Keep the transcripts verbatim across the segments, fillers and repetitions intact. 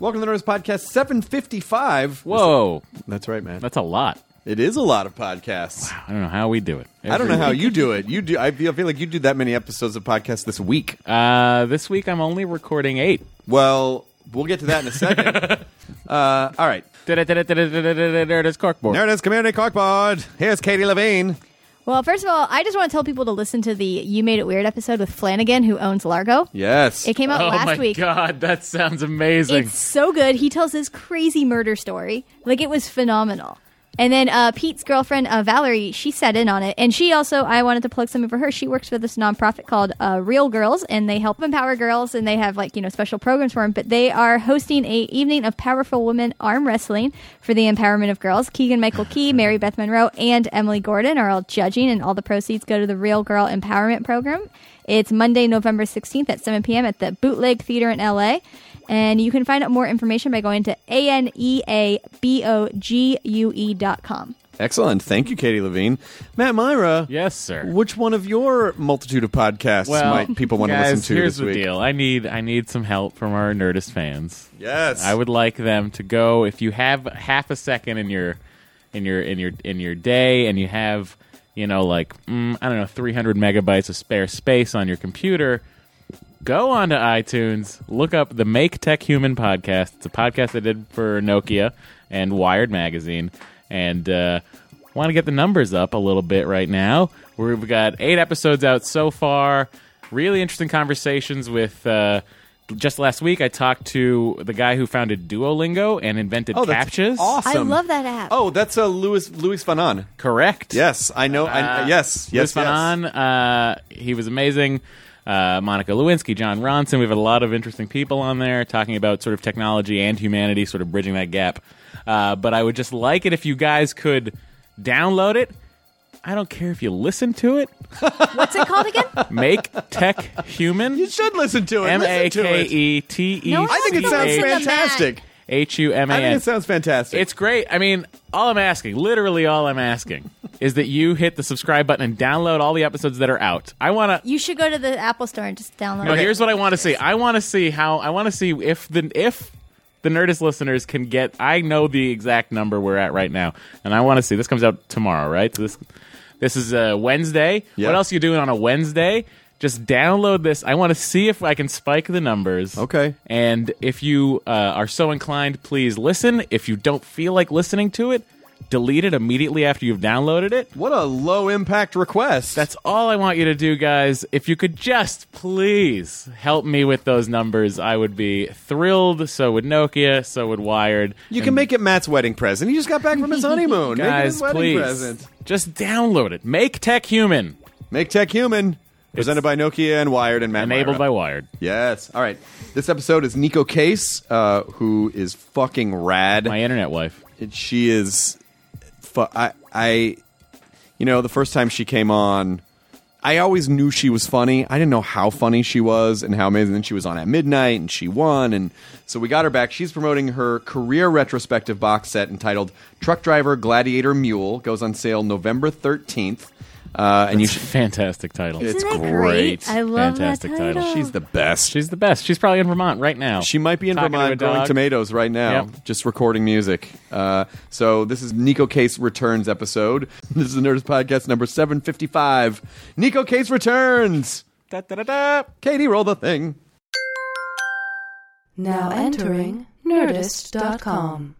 Welcome to the Nerdist Podcast seven fifty-five. Whoa. That's right, man. That's a lot. It is a lot of podcasts. Wow, I don't know how we do it. I don't know Every how week. you do it. You do. I feel, I feel like you do that many episodes of podcasts this week. Uh, this week I'm only recording eight. Well, we'll get to that in a second. uh, all right. Nerdist Corkboard. Nerdist Community Corkboard. Here's Katie Levine. Well, first of all, I just want to tell people to listen to the You Made It Weird episode with Flanagan, who owns Largo. Yes. It came out Oh last my week. god, that sounds amazing. It's so good. He tells this crazy murder story. Like, it was phenomenal. And then uh, Pete's girlfriend, uh, Valerie, she sat in on it. And she also, I wanted to plug something for her. She works for this nonprofit called uh, Real Girls, and they help empower girls, and they have, like, you know, special programs for them. But they are hosting a evening of powerful women arm wrestling for the empowerment of girls. Keegan-Michael Key, Mary Beth Monroe, and Emily Gordon are all judging, and all the proceeds go to the Real Girl Empowerment Program. It's Monday, November sixteenth at seven p.m. at the Bootleg Theater in L A, and you can find out more information by going to A N E A B O G U E dot com. Excellent. Thank you, Katie Levine. Matt Myra. Yes, sir. Which one of your multitude of podcasts Well, might people want to guys, listen to here's this week? the deal. I need I need some help from our Nerdist fans. Yes. I would like them to go, if you have half a second in your in your in your in your day, and you have, you know, like mm, I don't know, three hundred megabytes of spare space on your computer, go onto iTunes, look up the Make Tech Human podcast. It's a podcast I did for Nokia and Wired magazine, and uh, want to get the numbers up a little bit right now. We've got eight episodes out so far. Really interesting conversations with. Uh, Just last week, I talked to the guy who founded Duolingo and invented Oh, that's CAPTCHAs. awesome. I love that app. Oh, that's uh, Louis Louis Van Aan. Correct. Yes, I know. I, Uh, yes, yes, Louis Van yes. Aan, uh, he was amazing. Uh, Monica Lewinsky, John Ronson. We have a lot of interesting people on there talking about sort of technology and humanity, sort of bridging that gap. Uh, but I would just like it if you guys could download it. I don't care if you listen to it. What's it called again? Make Tech Human. You should listen to it. M A Listen to K it. E T E No, I think it sounds Listen to Matt. fantastic. H U M A I think N. it sounds fantastic. It's great. I mean, all I'm asking, literally all I'm asking, is that you hit the subscribe button and download all the episodes that are out. I want to. You should go to the Apple Store and just download No, it. here's what I want to see. I want to see how. I want to see if the if the Nerdist listeners can get. I know the exact number we're at right now, and I want to see. This comes out tomorrow, right? So this this is uh, Wednesday. Yeah. What else are you doing on a Wednesday? Just download this. I want to see if I can spike the numbers. Okay. And if you uh, are so inclined, please listen. If you don't feel like listening to it, delete it immediately after you've downloaded it. What a low impact request. That's all I want you to do, guys. If you could just please help me with those numbers, I would be thrilled. So would Nokia, so would Wired. You can make it Matt's wedding present. He just got back from his honeymoon. Make it Guys, his wedding please. present. Just download it. Make Tech Human. Make Tech Human. Presented by Nokia and Wired and Matt Enabled by Myra. Wired. Yes. All right. This episode is Nico Case, uh, who is fucking rad. My internet wife. It- she is. Fu- I, I. You know, the first time she came on, I always knew she was funny. I didn't know how funny she was and how amazing. Then she was on at midnight and she won, and so we got her back. She's promoting her career retrospective box set entitled "Truck Driver, Gladiator, Mule." Goes on sale November thirteenth. Uh, and you It's a should, fantastic title. It's Isn't that great. great? I love Fantastic that title. title. she's the best. She's the best. She's probably in Vermont right now. She might be in Talking to Vermont a growing dog. tomatoes right now, Yep. just recording music. Uh, so this is Nico Case Returns episode. This is the Nerdist Podcast number seven fifty-five. Nico Case Returns. Da, da, da, da. Katie, roll the thing. Now entering Nerdist dot com.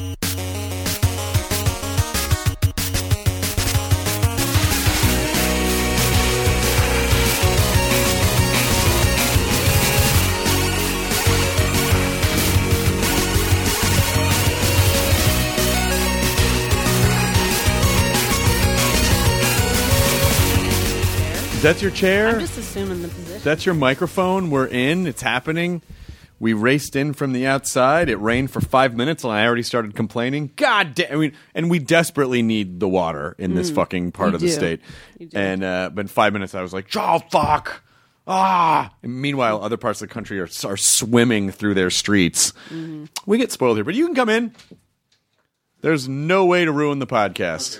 That's your chair? I'm just assuming the position. That's your microphone. We're in. It's happening. We raced in from the outside. It rained for five minutes, and I already started complaining. God damn! I mean, and we desperately need the water in this fucking part You of the do. state. You do. And uh, but in five minutes, I was like, "Oh fuck!" Ah! And meanwhile, other parts of the country are are swimming through their streets. We get spoiled here, but you can come in. There's no way to ruin the podcast.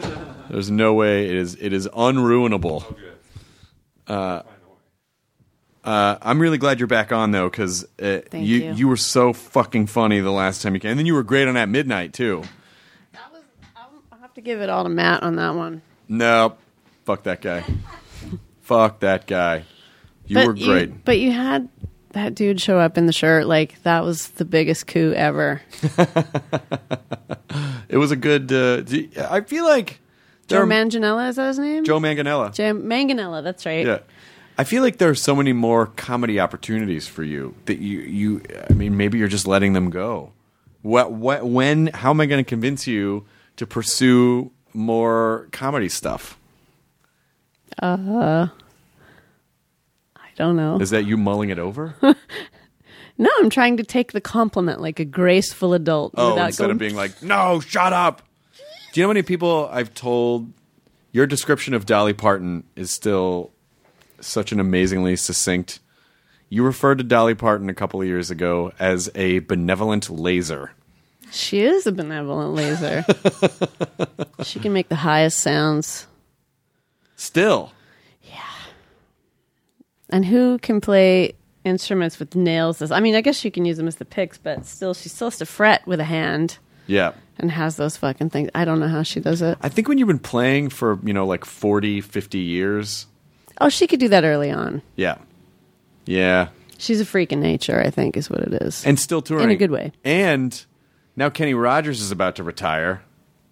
There's no way. It is it is unruinable. Uh, Uh, I'm really glad you're back on though, because uh, Thank you, you. you were so fucking funny the last time you came, and then you were great on At Midnight too. That was, I'll have to give it all to Matt on that one. No, fuck that guy. Fuck that guy. You but were great. You, but you had that dude show up in the shirt. Like, that was the biggest coup ever. It was a good. Uh, d- I feel like there Joe are- Manganiello, is that his name? Joe Manganiello. Joe Manganiello, that's right. Yeah. I feel like there are so many more comedy opportunities for you that you, you I mean, maybe you're just letting them go. What, what, when, how am I going to convince you to pursue more comedy stuff? Uh, I don't know. Is that you mulling it over? No, I'm trying to take the compliment like a graceful adult. Oh, without instead going, of being like, no, shut up. Do you know how many people I've told your description of Dolly Parton is still such an amazingly succinct. You referred to Dolly Parton a couple of years ago as a benevolent laser. She is a benevolent laser. She can make the highest sounds. Still. And who can play instruments with nails? I mean, I guess she can use them as the picks, but still, she still has to fret with a hand Yeah. and has those fucking things. I don't know how she does it. I think when you've been playing for, you know, like forty, fifty years. Oh, she could do that early on. Yeah. Yeah. She's a freak in nature, I think, is what it is. And still touring. In a good way. And now Kenny Rogers is about to retire.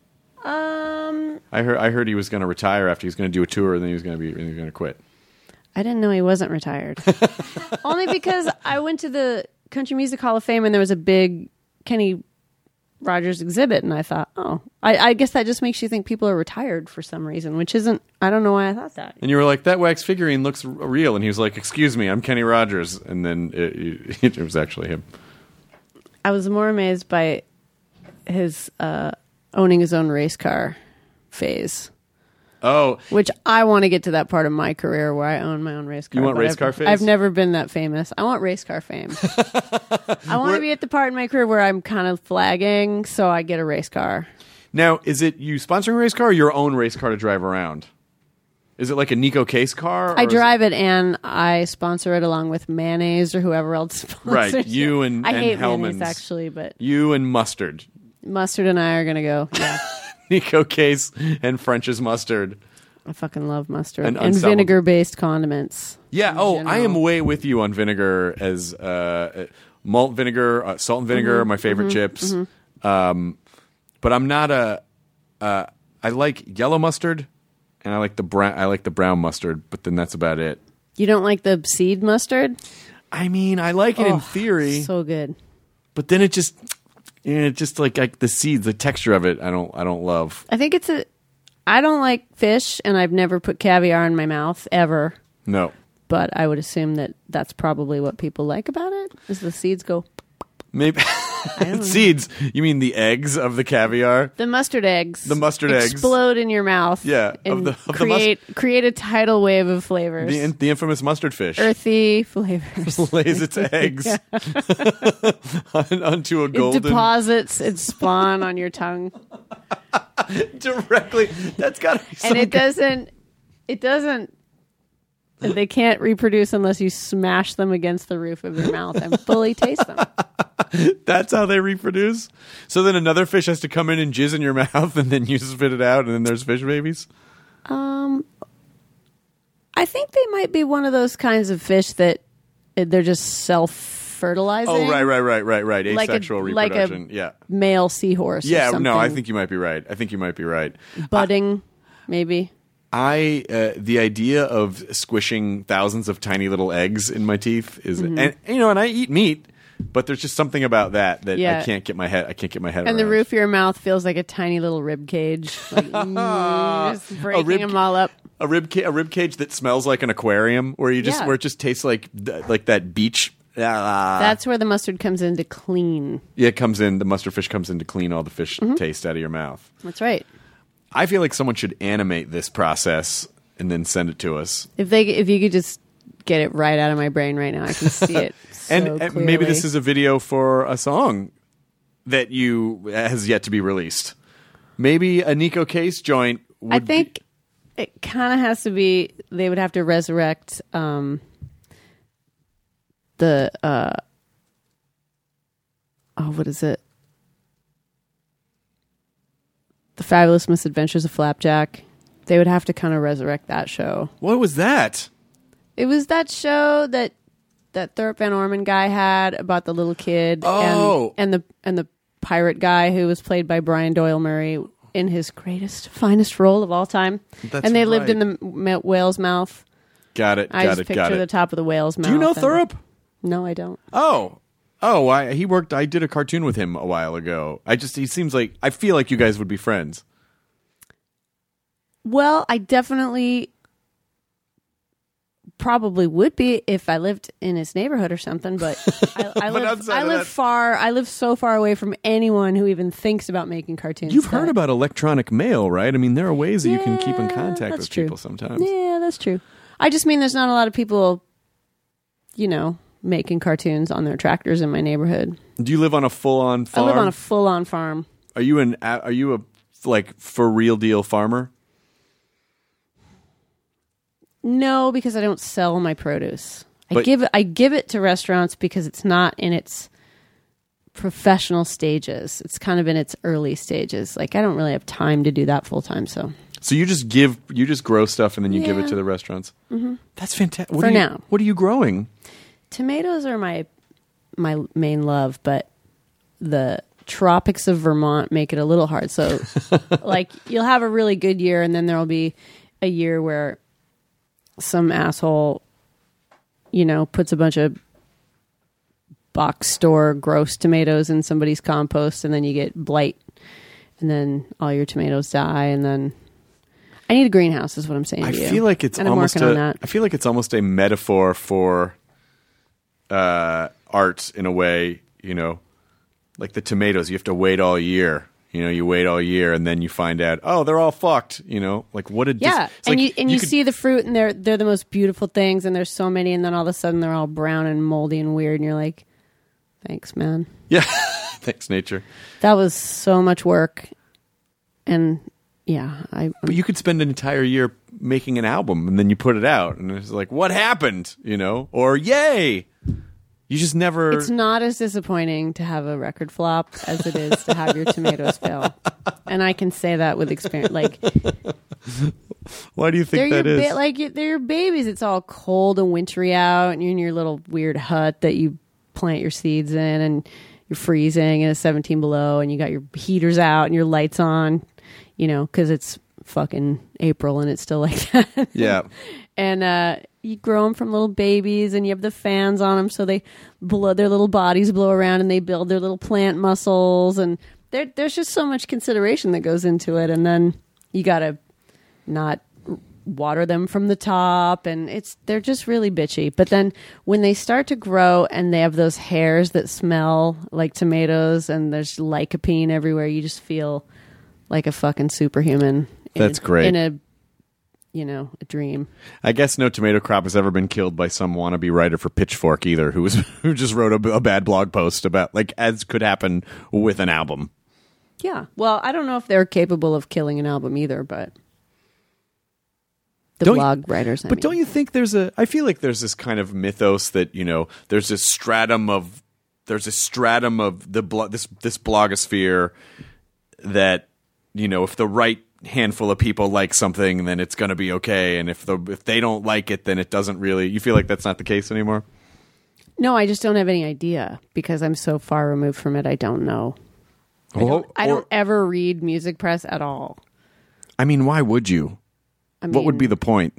Um, I heard I heard he was going to retire after he was going to do a tour and then he was going to be he was going to quit. I didn't know he wasn't retired. Only because I went to the Country Music Hall of Fame and there was a big Kenny Rogers exhibit, and I thought, oh, I, I guess that just makes you think people are retired for some reason, which isn't, I don't know why I thought that. And you were like, that wax figurine looks r- real. And he was like, excuse me, I'm Kenny Rogers. And then it, it, it was actually him. I was more amazed by his uh, owning his own race car phase, Oh, which I want to get to that part of my career where I own my own race car. You want but race I've- car phase? I've never been that famous. I want race car fame. I want to be at the part in my career where I'm kind of flagging, so I get a race car. now, is it you sponsoring a race car or your own race car to drive around? Is it like a Nico Case car? or I is drive it and I sponsor it along with mayonnaise or whoever else sponsors Right, it. you and- I and hate Hellmann's. mayonnaise actually, but it you and Mustard? mustard and I are gonna go. Yeah, Nico Case and French's Mustard. I fucking love mustard And and, unsalted- vinegar-based condiments. Yeah. in Oh, general. I am way with you on vinegar as uh, uh, malt vinegar, uh, salt and vinegar are my favorite chips. Um, but I'm not a. Uh, I like yellow mustard, and I like the brown. I like the brown mustard, but then that's about it. You don't like the seed mustard? I mean, I like it in Oh, theory, So good. but then it just, yeah, it just like, like the seeds, the texture of it. I don't. I don't love. I think it's a. I don't like fish, and I've never put caviar in my mouth ever. No. But I would assume that that's probably what people like about it. Is the seeds go Maybe seeds. You mean the eggs of the caviar? the mustard eggs? The mustard eggs. explode in your mouth. Yeah, of and the- of the create create a tidal wave of flavors. The, the infamous mustard fish Earthy flavors. lays its eggs on, onto a It golden deposits its spawn on your tongue, directly. That's got to be some and it good- doesn't. It doesn't. They can't reproduce unless you smash them against the roof of your mouth and fully taste them. That's how they reproduce. So then another fish has to come in and jizz in your mouth, and then you spit it out, and then there's fish babies. Um, I think they might be one of those kinds of fish that uh, they're just self-fertilizing. Oh, right, right, right, right, right. Like a- Asexual like a- reproduction. yeah, Male seahorse. or yeah. No, I something. think you might be right. I think you might be right. budding, maybe. I uh, the idea of squishing thousands of tiny little eggs in my teeth is, Mm-hmm. and you know, and I eat meat, but there's just something about that that Yeah. I can't get my head. I can't get my head And around. the roof of your mouth feels like a tiny little rib cage, like mm, just breaking rib them ca- all up. a rib ca- a rib cage that smells like an aquarium, where you just Yeah. where it just tastes like th- like that beach. Ah. That's where the mustard comes in to clean. Yeah, it comes in. The mustard fish comes in to clean all the fish Mm-hmm. taste out of your mouth. That's right. I feel like someone should animate this process and then send it to us. If they, if you could just get it right out of my brain right now, I can see it. So and, and maybe clearly. this is a video for a song that you has yet to be released. Maybe a Nico Case joint. Would I be- think it kind of has to be. They would have to resurrect um, the uh, oh, what is it? The Fabulous Misadventures of Flapjack. They would have to kind of resurrect that show. What was that? It was that show that that Thurp Van Orman guy had about the little kid Oh. and, and the and the pirate guy who was played by Brian Doyle Murray in his greatest, finest role of all time. That's and they lived right. in the ma- whale's mouth. Got it. I got just it. picture Got the it. top of the whale's mouth. Do you know and- Thurup? No, I don't. Oh. Oh, I, he worked. I did a cartoon with him a while ago. I just, he seems like, I feel like you guys would be friends. Well, I definitely probably would be if I lived in his neighborhood or something, but I, I But live, outside I of live that- far. I live so far away from anyone who even thinks about making cartoons. You've heard that- about electronic mail, right? I mean, there are ways that you can keep in Yeah, contact that's with true. people sometimes. Yeah, that's true. I just mean there's not a lot of people, you know, making cartoons on their tractors in my neighborhood. Do you live on a full-on farm? I live on a full-on farm. Are you an? Are you a like for real deal farmer? No, because I don't sell my produce. I But- give it. I give it to restaurants because it's not in its professional stages. It's kind of in its early stages. Like I don't really have time to do that full time. So So you just give, you just grow stuff and then you give it Yeah. to the restaurants. Mm-hmm. That's fantastic. For now. What are you growing? tomatoes are my my main love, but the tropics of Vermont make it a little hard. So like you'll have a really good year, and then there'll be a year where some asshole, you know, puts a bunch of box store gross tomatoes in somebody's compost, and then you get blight, and then all your tomatoes die, and then I need a greenhouse is what I'm saying I to you. feel like it's and I'm almost working a, on that. I feel like it's almost a metaphor for uh, art in a way. You know, like the tomatoes, you have to wait all year. You know, you wait all year, and then you find out, oh, they're all fucked. You know, like what did Yeah, this, it's and like you and you, could- see the fruit, and they're they're the most beautiful things, and there's so many, and then all of a sudden they're all brown and moldy and weird, and you're like, thanks, man. yeah. Thanks, nature. That was so much work, and yeah, I But you could spend an entire year making an album, and then you put it out, and it's like, what happened? You know, or yay. You just never. it's not as disappointing to have a record flop as it is to have your tomatoes fail, and I can say that with experience. Like Why do you they're think your that is? ba- like you- they're your babies. It's all cold and wintry out, and you're in your little weird hut that you plant your seeds in, and you're freezing, and it's seventeen below, and you got your heaters out and your lights on, you know, because it's fucking April and it's still like that. Yeah. And uh, you grow them from little babies, and you have the fans on them, so they blow their little bodies blow around, and they build their little plant muscles, and there, there's just so much consideration that goes into it, and then you gotta not water them from the top, and it's they're just really bitchy. But then when they start to grow and they have those hairs that smell like tomatoes, and there's lycopene everywhere, you just feel like a fucking superhuman. in That's a- great. in a you know a dream. I guess no tomato crop has ever been killed by some wannabe writer for Pitchfork either, who was who just wrote a, a bad blog post about like as could happen with an album. Yeah. Well, I don't know if they're capable of killing an album either, but the Don't you- blog writers. I But mean. don't you think there's a? I feel like there's this kind of mythos that you know there's this stratum of there's a stratum of the blo- this this blogosphere that you know if the right handful of people like something, then it's going to be okay, and if the if they don't like it, then it doesn't really. You feel like that's not the case anymore? No, I just don't have any idea because I'm so far removed from it. I don't know. I don't, Or- I don't ever read music press at all. I mean, why would you? I mean, What would be the point?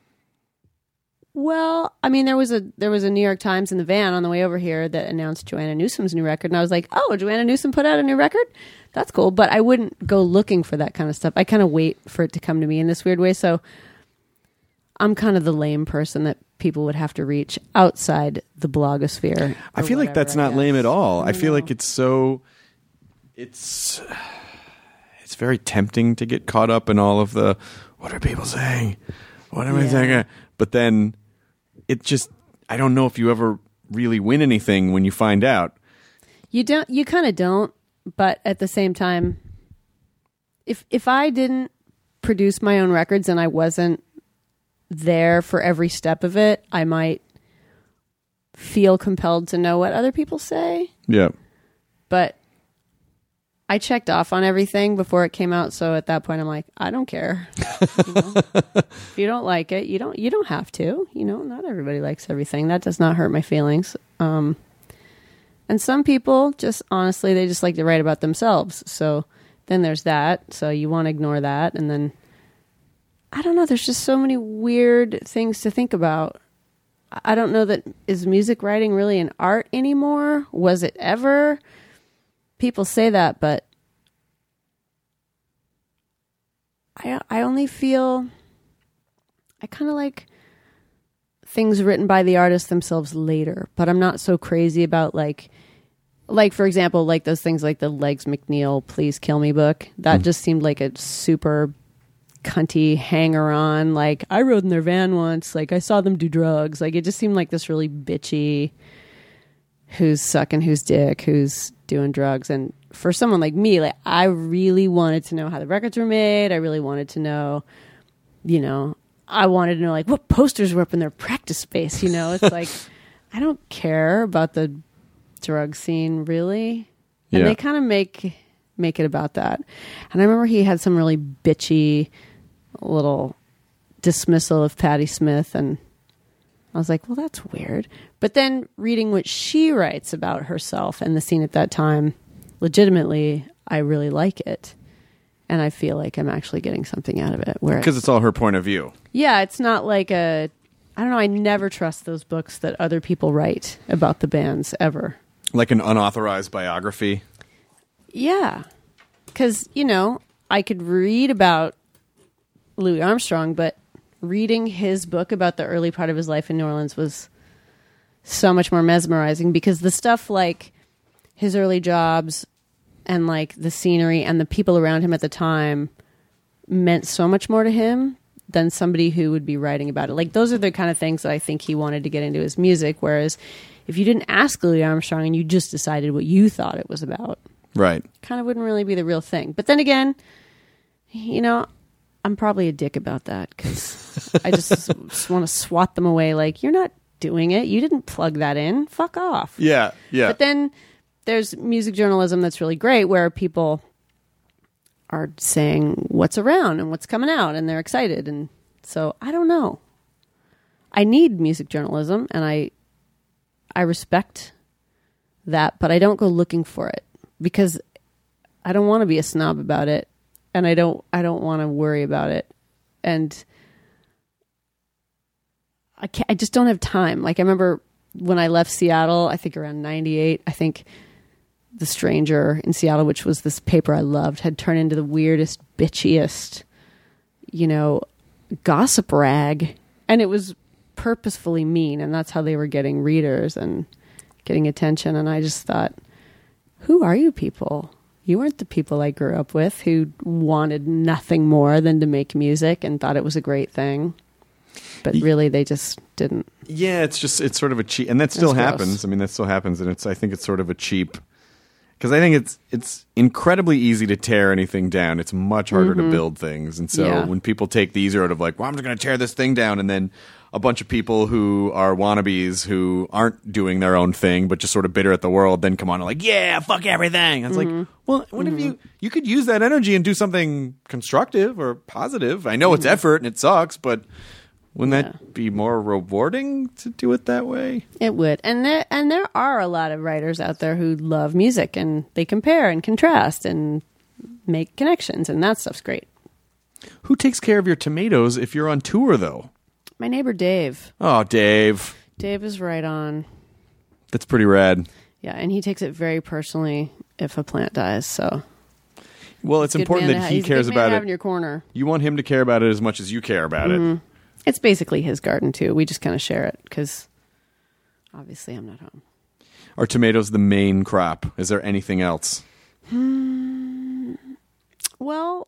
Well, I mean, there was a there was a New York Times in the van on the way over here that announced Joanna Newsom's new record, and I was like, "Oh, Joanna Newsom put out a new record? That's cool." But I wouldn't go looking for that kind of stuff. I kind of wait for it to come to me in this weird way. So I'm kind of the lame person that people would have to reach outside the blogosphere. I or feel like whatever, that's I not lame guess. at all. I don't feel know. like it's so it's it's very tempting to get caught up in all of the what are people saying? What am I Yeah. saying? But then it just I don't know if you ever really win anything when you find out. You don't. You kind of don't. But at the same time, if if I didn't produce my own records and I wasn't there for every step of it, I might feel compelled to know what other people say. Yeah. But I checked off on everything before it came out, so at that point I'm like, I don't care. You know? If you don't like it, you don't you don't have to. You know, not everybody likes everything. That does not hurt my feelings. Um, and some people just honestly they just like to write about themselves. So then there's that. So you want to ignore that, and then I don't know, there's just so many weird things to think about. I don't know that is music writing really an art anymore? Was it ever? People say that, but I I only feel I kind of like things written by the artists themselves later, but I'm not so crazy about like like for example, like those things like the Legs McNeil Please Kill Me book. That mm. just seemed like a super cunty hanger on, like I rode in their van once, like I saw them do drugs. Like it just seemed like this really bitchy who's sucking who's dick, who's doing drugs. And for someone like me, like I really wanted to know how the records were made. I really wanted to know, you know, I wanted to know like what posters were up in their practice space. You know, it's like I don't care about the drug scene really. And yeah. they kind of make make it about that. And I remember he had some really bitchy little dismissal of Patti Smith, and I was like, well, that's weird. But then reading what she writes about herself and the scene at that time, legitimately, I really like it. And I feel like I'm actually getting something out of it. Because it's all her point of view. Yeah, it's not like a... I don't know, I never trust those books that other people write about the bands, ever. Like an unauthorized biography? Yeah. Because, you know, I could read about Louis Armstrong, but reading his book about the early part of his life in New Orleans was so much more mesmerizing, because the stuff like his early jobs and like the scenery and the people around him at the time meant so much more to him than somebody who would be writing about it. Like those are the kind of things that I think he wanted to get into his music. Whereas if you didn't ask Louis Armstrong and you just decided what you thought it was about, right, kind of wouldn't really be the real thing. But then again, you know, I'm probably a dick about that, because I just, just want to swat them away. Like, you're not doing it. You didn't plug that in. Fuck off. Yeah, yeah. But then there's music journalism that's really great, where people are saying what's around and what's coming out, and they're excited. And so I don't know. I need music journalism, and I I respect that, but I don't go looking for it, because I don't want to be a snob about it. And I don't, I don't want to worry about it. And I can't, I just don't have time. Like I remember when I left Seattle, I think around ninety-eight, I think The Stranger in Seattle, which was this paper I loved, had turned into the weirdest, bitchiest, you know, gossip rag. And it was purposefully mean. And that's how they were getting readers and getting attention. And I just thought, who are you people? You weren't the people I grew up with who wanted nothing more than to make music and thought it was a great thing. But really, they just didn't. Yeah, it's just, it's sort of a cheap, and that still That's happens. gross. I mean, that still happens, and it's, I think it's sort of a cheap, because I think it's, it's incredibly easy to tear anything down. It's much harder Mm-hmm. to build things. And so Yeah. when people take the easy road of like, well, I'm just going to tear this thing down, and then a bunch of people who are wannabes who aren't doing their own thing but just sort of bitter at the world then come on and like, yeah, fuck everything. It's Mm-hmm. like, well, what if you you could use that energy and do something constructive or positive? I know it's Mm-hmm. effort and it sucks, but wouldn't that be more rewarding to do it that way? It would. And there, and there are a lot of writers out there who love music, and they compare and contrast and make connections, and that stuff's great. Who takes care of your tomatoes if you're on tour, though? My neighbor Dave. Oh, Dave. Dave is right on. That's pretty rad. Yeah, and he takes it very personally if a plant dies. So Well, it's good important man that to ha- he he's a cares good man to about have it. in your corner. You want him to care about it as much as you care about it. It's basically his garden too. We just kind of share it because obviously I'm not home. Are tomatoes the main crop? Is there anything else? Well,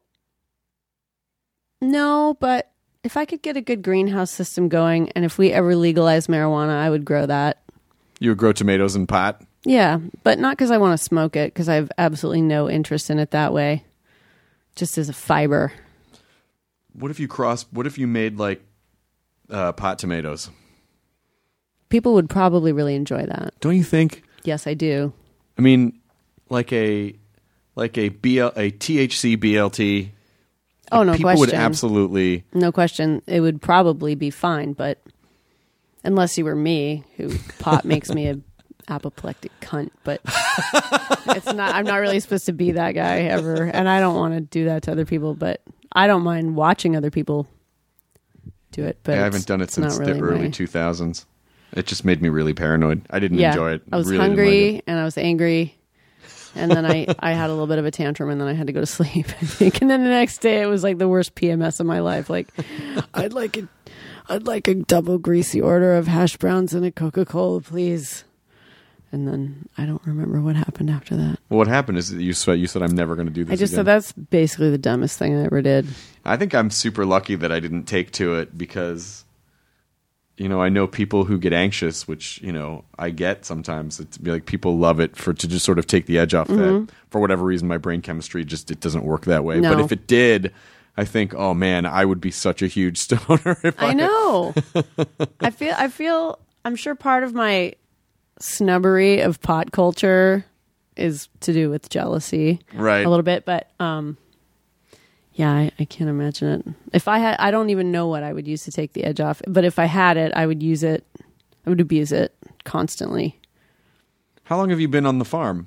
no, but if I could get a good greenhouse system going, and if we ever legalize marijuana, I would grow that. You would grow tomatoes in pot? Yeah, but not because I want to smoke it, because I have absolutely no interest in it that way. Just as a fiber. What if you cross? What if you made like uh, pot tomatoes? people would probably really enjoy that. Don't you think? Yes, I do. I mean, like a like a B L a T H C B L T. Oh, no people question. would absolutely. No question. It would probably be fine, but unless you were me, who pot makes me a apoplectic cunt, but it's not. I'm not really supposed to be that guy ever, and I don't want to do that to other people. But I don't mind watching other people do it. But I haven't done it it's since not really the early my- two thousands. It just made me really paranoid. I didn't yeah, enjoy it. I was really didn't hungry like it. and I was angry, and then I I had a little bit of a tantrum, and then I had to go to sleep. I think, and then the next day it was like the worst P M S of my life. Like, I'd like a, I'd like a double greasy order of hash browns and a Coca-Cola, please. And then I don't remember what happened after that. Well, what happened is that you said you said I'm never going to do this. I just again. said that's basically the dumbest thing I ever did. I think I'm super lucky that I didn't take to it because, you know, I know people who get anxious, which, you know, I get sometimes. It's be like people love it for to just sort of take the edge off that. For whatever reason, my brain chemistry just it doesn't work that way. No. But if it did, I think, oh man, I would be such a huge stoner if I, I know. I feel. I feel. I'm sure part of my snubbery of pot culture is to do with jealousy, Right. A little bit, but um, yeah, I, I can't imagine it. If I had, I don't even know what I would use to take the edge off. But if I had it, I would use it. I would abuse it constantly. How long have you been on the farm?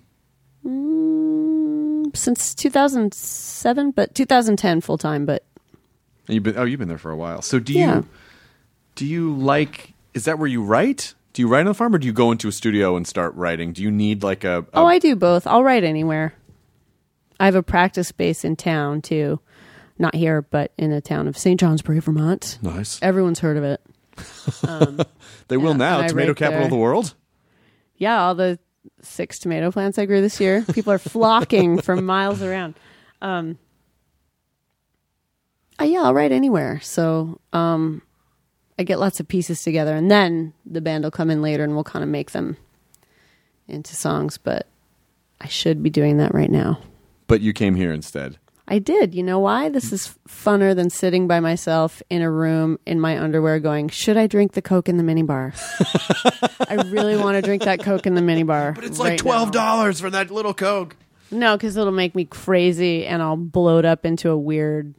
Mm, since two thousand seven, but two thousand ten full time. But You've been oh, you've been there for a while. So do Yeah. you do you like? Is that where you write? Do you write on the farm, or do you go into a studio and start writing? Do you need like a? a oh, I do both. I'll write anywhere. I have a practice space in town too, not here, but in a town of Saint Johnsbury, Vermont. nice. Everyone's heard of it. Um, They will yeah, now. and I Tomato write capital there. of the world. yeah, all the six tomato plants I grew this year. People are flocking from miles around. Um, uh, yeah, I'll write anywhere. So um, I get lots of pieces together, and then the band will come in later, and we'll kind of make them into songs. But I should be doing that right now. But you came here instead. I did. You know why? This is funner than sitting by myself in a room in my underwear going, should I drink the Coke in the minibar? I really want to drink that Coke in the minibar. But it's right like twelve now. dollars for that little Coke. No, because it'll make me crazy and I'll bloat up into a weird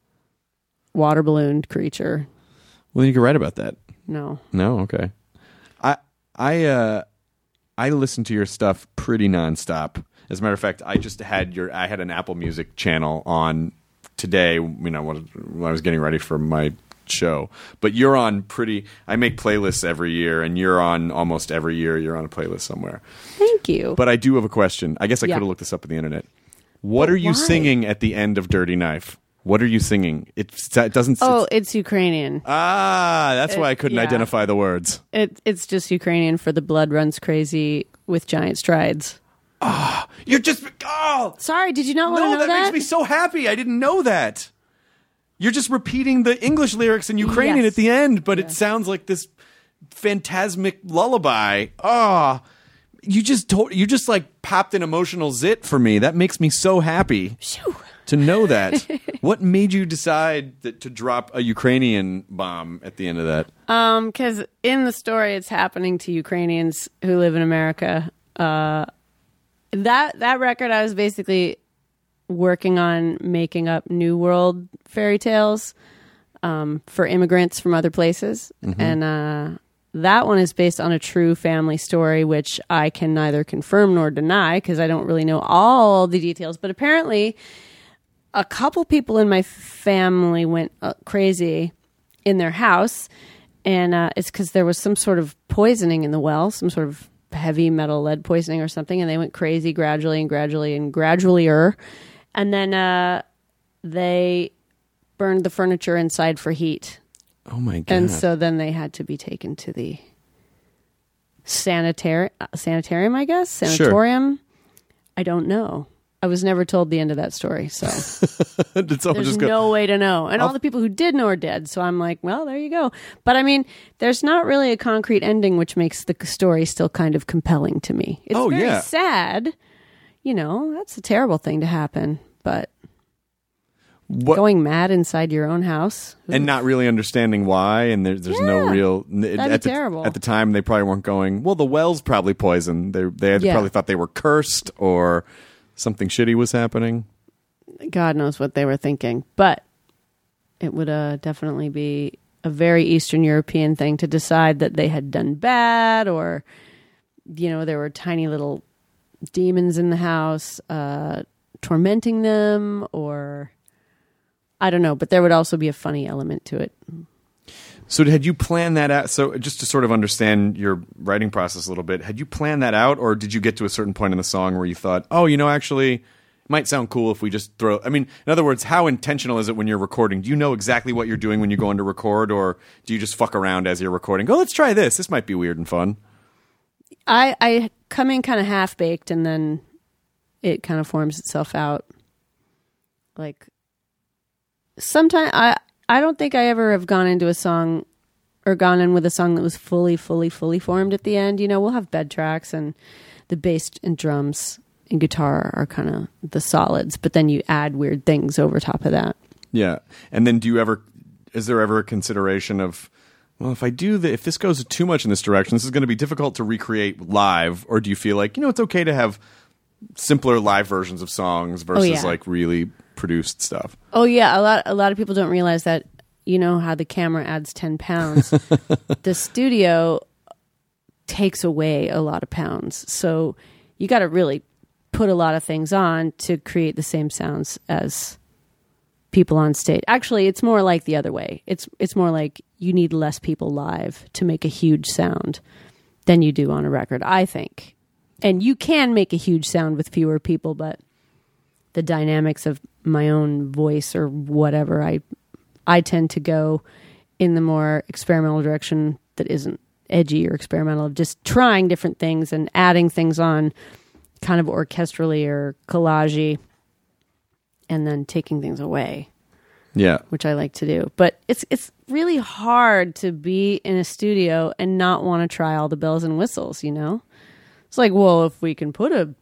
water balloon creature. Well, then you can write about that. No. No, okay. I I uh I listen to your stuff pretty nonstop. As a matter of fact, I just had your I had an Apple Music channel on today. You know, when when I was getting ready for my show. But you're on pretty. I make playlists every year, and you're on almost every year. You're on a playlist somewhere. Thank you. But I do have a question. I guess I Yeah. could have looked this up on the internet. What But are you why? singing at the end of Dirty Knife? What are you singing? It, it doesn't. oh, it's- it's Ukrainian. ah, that's why I couldn't yeah. identify the words. It, it's just Ukrainian for the blood runs crazy with giant strides. You're just oh. Sorry, did you not want to No, know that, that? makes me so happy. I didn't know that. You're just repeating the English lyrics in Ukrainian Yes. at the end, but it sounds like this phantasmic lullaby. Ah, you just told, you just like popped an emotional zit for me. That makes me so happy Phew. to know that. What made you decide that, to drop a Ukrainian bomb at the end of that? Um, because in the story, it's happening to Ukrainians who live in America. Uh, that that record, I was basically working on making up New World fairy tales um, for immigrants from other places, and uh, that one is based on a true family story, which I can neither confirm nor deny because I don't really know all the details. But apparently, a couple people in my family went uh, crazy in their house. And uh, it's because there was some sort of poisoning in the well, some sort of heavy metal lead poisoning or something. And they went crazy gradually and gradually and gradually-er. And then uh, they burned the furniture inside for heat. Oh my god! And so then they had to be taken to the sanitari- uh, sanitarium, I guess? Sanatorium? I don't know. I was never told the end of that story, so Did someone there's just go, no way to know. And all I'll- the people who did know are dead, so I'm like, well, there you go. But I mean, there's not really a concrete ending, which makes the story still kind of compelling to me. It's Oh, very yeah. sad. You know, that's a terrible thing to happen, but What- going mad inside your own house. and not really understanding why, and there, there's no Yeah. real. That'd at be the, terrible. At the time, they probably weren't going. Well, the well's probably poisoned. They they had Yeah. probably thought they were cursed or something shitty was happening. God knows what they were thinking, but it would uh, definitely be a very Eastern European thing to decide that they had done bad, or you know, there were tiny little demons in the house uh, tormenting them, or I don't know. But there would also be a funny element to it. So had you planned that out? So just to sort of understand your writing process a little bit, had you planned that out, or did you get to a certain point in the song where you thought, oh, you know, actually, it might sound cool if we just throw... I mean, in other words, how intentional is it when you're recording? Do you know exactly what you're doing when you go in to record, or do you just fuck around as you're recording? Go, let's try this. This might be weird and fun. I, I come in kind of half baked, and then it kind of forms itself out. Like sometimes I I don't think I ever have gone into a song or gone in with a song that was fully, fully, fully formed at the end. You know, we'll have bed tracks, and the bass and drums and guitar are kind of the solids, but then you add weird things over top of that. Yeah. And then do you ever... Is there ever a consideration of... Well, if I do the, if this goes too much in this direction, this is going to be difficult to recreate live. Or do you feel like, you know, it's okay to have simpler live versions of songs versus yeah. like really produced stuff? Oh yeah, a lot a lot of people don't realize that. You know how the camera adds ten pounds. The studio takes away a lot of pounds, so you got to really put a lot of things on to create the same sounds as people on stage. Actually, it's more like the other way. It's it's more like you need less people live to make a huge sound than you do on a record, I think. And you can make a huge sound with fewer people, but the dynamics of my own voice or whatever, I I tend to go in the more experimental direction that isn't edgy or experimental, of just trying different things and adding things on kind of orchestrally or collage-y, and then taking things away, Yeah. which I like to do. But it's it's really hard to be in a studio and not want to try all the bells and whistles, you know? It's like, well, if we can put a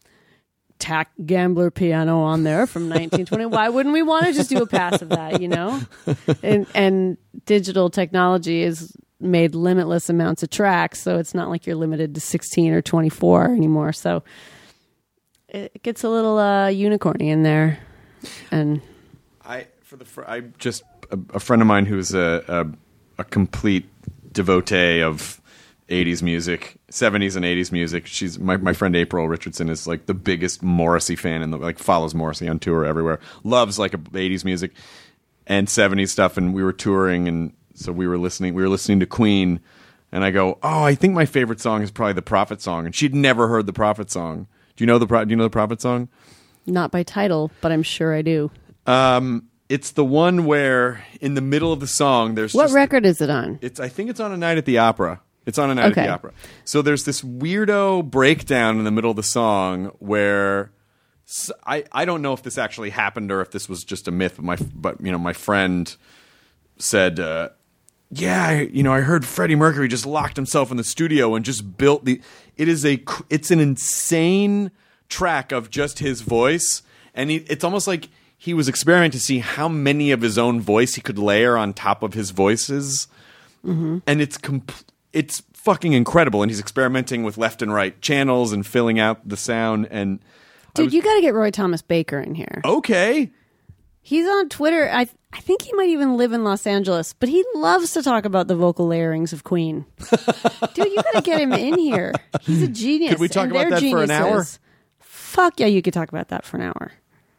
tack gambler piano on there from nineteen twenty, why wouldn't we want to just do a pass of that, you know? And, and digital technology has made limitless amounts of tracks, so it's not like you're limited to sixteen or twenty-four anymore. So it gets a little uh, unicorny in there. And I for the fr- I just a, a friend of mine who's a, a a complete devotee of eighties music, seventies and eighties music. She's my my friend April Richardson is like the biggest Morrissey fan and like follows Morrissey on tour everywhere. Loves like eighties music and seventies stuff. And we were touring, and so we were listening. We were listening to Queen, and I go, "Oh, I think my favorite song is probably the Prophet song." And she'd never heard the Prophet song. Do you know the Pro- Do you know the Prophet song? not by title, but I'm sure I do. Um, it's the one where in the middle of the song there's What just, record is it on? It's I think it's on A Night at the Opera. It's on A Night Okay. at the Opera. So there's this weirdo breakdown in the middle of the song where s- I, I don't know if this actually happened or if this was just a myth, but my but you know my friend said, uh, yeah, I, you know I heard Freddie Mercury just locked himself in the studio and just built the. It is a cr- it's an insane track of just his voice, and he, it's almost like he was experimenting to see how many of his own voice he could layer on top of his voices, mm-hmm. and it's compl- it's fucking incredible. And he's experimenting with left and right channels and filling out the sound. And Dude, was- you got to get Roy Thomas Baker in here. okay, He's on Twitter. I I think he might even live in Los Angeles, but he loves to talk about the vocal layerings of Queen. Dude, you got to get him in here. He's a genius. Could we talk and about they're that for an hour? geniuses. Fuck yeah, you could talk about that for an hour.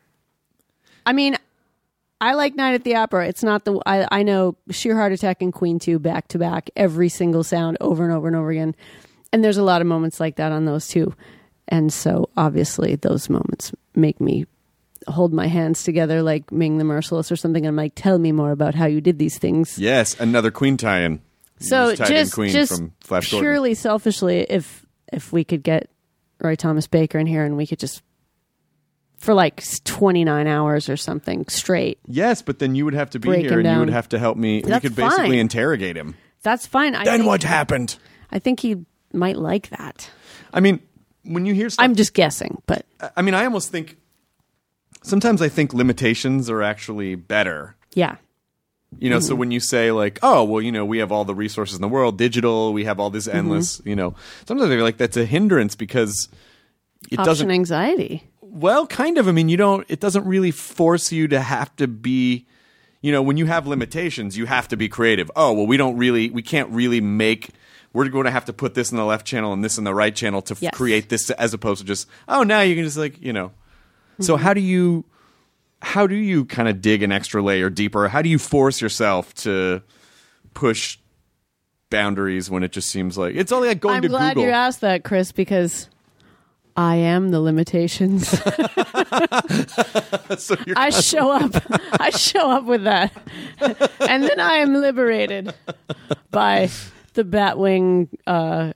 I mean, I like Night at the Opera. It's not the I, I know Sheer Heart Attack and Queen two back to back, every single sound over and over and over again. And there's a lot of moments like that on those too. And so obviously those moments make me hold my hands together like Ming the Merciless or something. And I'm like, tell me more about how you did these things. yes, another Queen tie-in. You So tied in just, Queen just from Flash Gordon. purely selfishly, if if we could get Roy Thomas Baker in here and we could just for like twenty-nine hours or something straight. Yes, but then you would have to be Break here, him and you would down. have to help me. We That's could basically fine. interrogate him. That's fine. I Then think, what happened? I think he might like that. I mean, when you hear stuff, I'm just guessing, but I mean, I almost think sometimes I think limitations are actually better. Yeah. You know, mm-hmm. so when you say like, oh, well, you know, we have all the resources in the world, digital, we have all this endless, mm-hmm. you know, sometimes I feel like that's a hindrance because it Option doesn't anxiety. Well, kind of. I mean, you don't, it doesn't really force you to have to be, you know, when you have limitations, you have to be creative. Oh, well, we don't really, we can't really make, we're going to have to put this in the left channel and this in the right channel to f- yes. create this as opposed to just, oh, now you can just like, you know. Mm-hmm. So how do you, how do you kind of dig an extra layer deeper? How do you force yourself to push boundaries when it just seems like, it's only like going I'm to glad Google. you asked that, Chris, because I am the limitations. So you're I show up. I show up with that, and then I am liberated by the Batwing uh,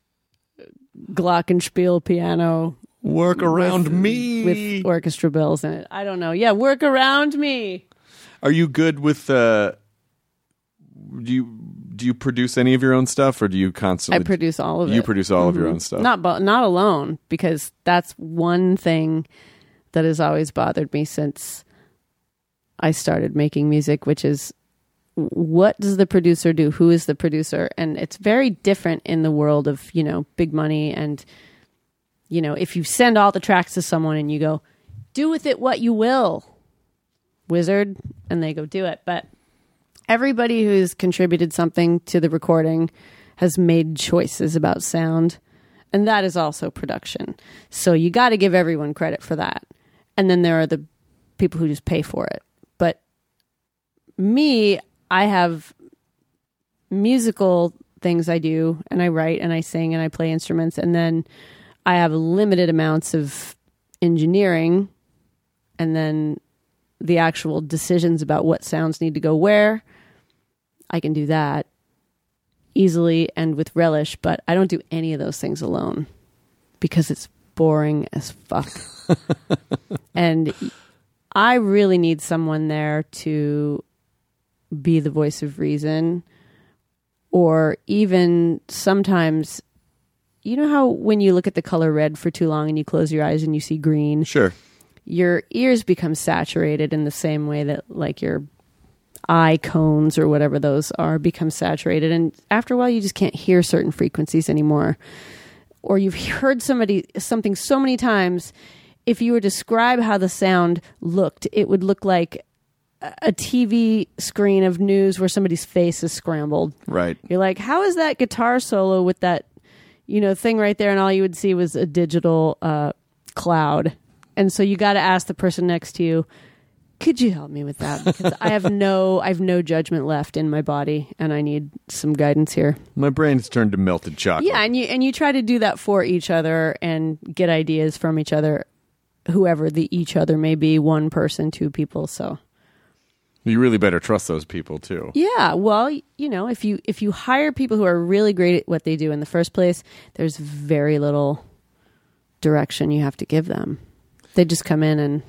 Glockenspiel piano. Work around with, me with orchestra bells in it. I don't know. Yeah, work around me. Are you good with? Uh, do you do you produce any of your own stuff, or do you constantly? I produce all of you it. You produce all mm-hmm. of your own stuff. Not, but not alone, because that's one thing that has always bothered me since I started making music, which is what does the producer do? Who is the producer? And it's very different in the world of, you know, big money. And, you know, if you send all the tracks to someone and you go, do with it what you will, wizard, and they go do it. But everybody who's contributed something to the recording has made choices about sound, and that is also production. So you got to give everyone credit for that. And then there are the people who just pay for it. But me, I have musical things I do, and I write and I sing and I play instruments, and then I have limited amounts of engineering, and then the actual decisions about what sounds need to go where. I can do that easily and with relish, but I don't do any of those things alone because it's boring as fuck. And I really need someone there to be the voice of reason, or even sometimes, you know how when you look at the color red for too long and you close your eyes and you see green? Sure. Your ears become saturated in the same way that like your eye cones or whatever those are become saturated. And after a while, you just can't hear certain frequencies anymore. Or you've heard somebody something so many times, if you were to describe how the sound looked, it would look like a T V screen of news where somebody's face is scrambled. Right. You're like, how is that guitar solo with that, you know, thing right there? And all you would see was a digital uh, cloud. And so you got to ask the person next to you, could you help me with that? Because I have no, I have no judgment left in my body, and I need some guidance here. My brain's turned to melted chocolate. Yeah, and you and you try to do that for each other and get ideas from each other, whoever the each other may be, one person, two people. So you really better trust those people too. Yeah, well, you know, if you if you hire people who are really great at what they do in the first place, there's very little direction you have to give them. They just come in and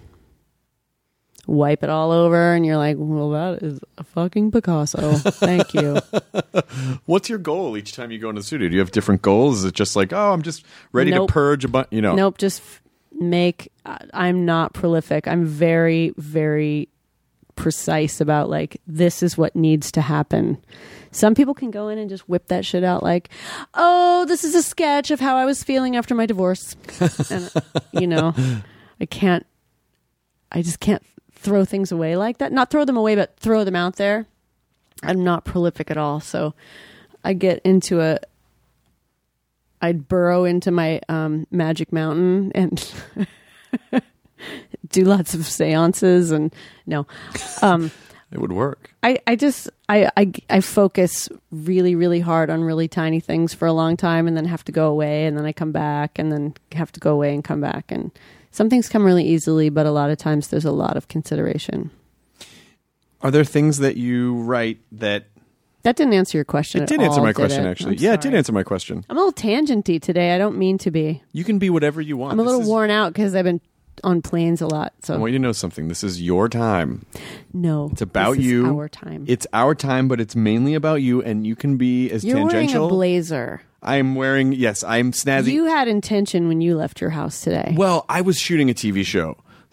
wipe it all over, and you're like, well, that is a fucking Picasso. Thank you. What's your goal each time you go into the studio? Do you have different goals? Is it just like, oh, I'm just ready nope. to purge a bunch, you know? Nope, just f- make, uh, I'm not prolific. I'm very, very precise about, like, this is what needs to happen. Some people can go in and just whip that shit out like, oh, this is a sketch of how I was feeling after my divorce. And, you know, I can't, I just can't throw things away like that. Not throw them away, but throw them out there. I'm not prolific at all. So I get into a, I'd burrow into my um, magic mountain and do lots of seances and no. Um, it would work. I, I just, I, I, I focus really, really hard on really tiny things for a long time and then have to go away, and then I come back and then have to go away and come back. And some things come really easily, but a lot of times there's a lot of consideration. Are there things that you write that... That didn't answer your question It at did all, answer my did question, it? actually. I'm Yeah, it sorry. did answer my question. I'm a little tangenty today. I don't mean to be. You can be whatever you want. I'm a This little is- worn out because I've been on planes a lot. I So want you to know something. This is your time. no, It's about this is you. our time. It's our time, but it's mainly about you, and you can be as You're wearing tangential. a blazer. I'm wearing... Yes, I'm snazzy. You had intention when you left your house today. Well, I was shooting a T V show,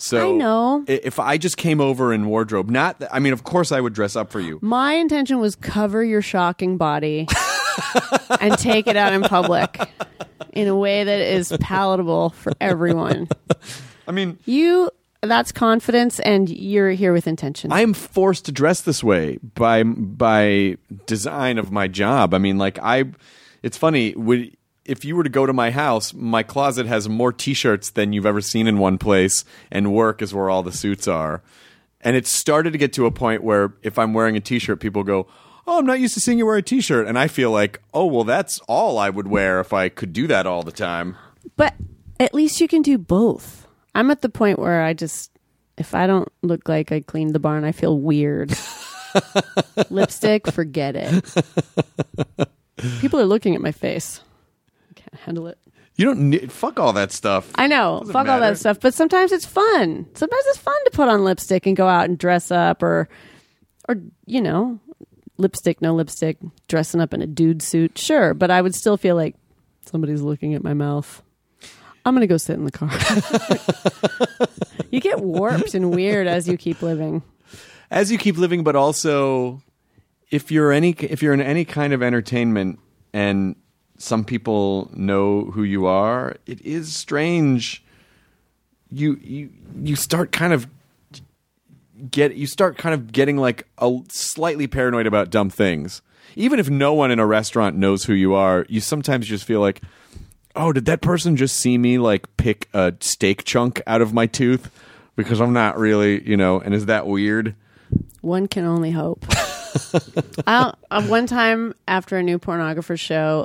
So I know. i- if I just came over in wardrobe, not th- I mean, of course I would dress up for you. My intention was cover your shocking body and take it out in public in a way that is palatable for everyone. I mean, You, that's confidence, and you're here with intention. I am forced to dress this way by by design of my job. I mean, like I, it's funny. Would, if you were to go to my house, my closet has more T-shirts than you've ever seen in one place, and work is where all the suits are. And it started to get to a point where if I'm wearing a T-shirt, people go, "Oh, I'm not used to seeing you wear a T-shirt," and I feel like, "Oh, well, that's all I would wear if I could do that all the time." But at least you can do both. I'm at the point where I just, if I don't look like I cleaned the barn, I feel weird. Lipstick, forget it. People are looking at my face. I can't handle it. You don't need, fuck all that stuff. I know, Doesn't fuck all matter. that stuff. But sometimes it's fun. Sometimes it's fun to put on lipstick and go out and dress up, or, or you know, lipstick, no lipstick, dressing up in a dude suit. Sure, but I would still feel like somebody's looking at my mouth. I'm going to go sit in the car. You get warped and weird as you keep living. As you keep living, but also if you're any if you're in any kind of entertainment and some people know who you are, it is strange. You you you start kind of get you start kind of getting like a slightly paranoid about dumb things. Even if no one in a restaurant knows who you are, you sometimes just feel like, oh, did that person just see me like pick a steak chunk out of my tooth? Because I'm not really, you know, and is that weird? One can only hope. I uh, one time after a new pornographer show,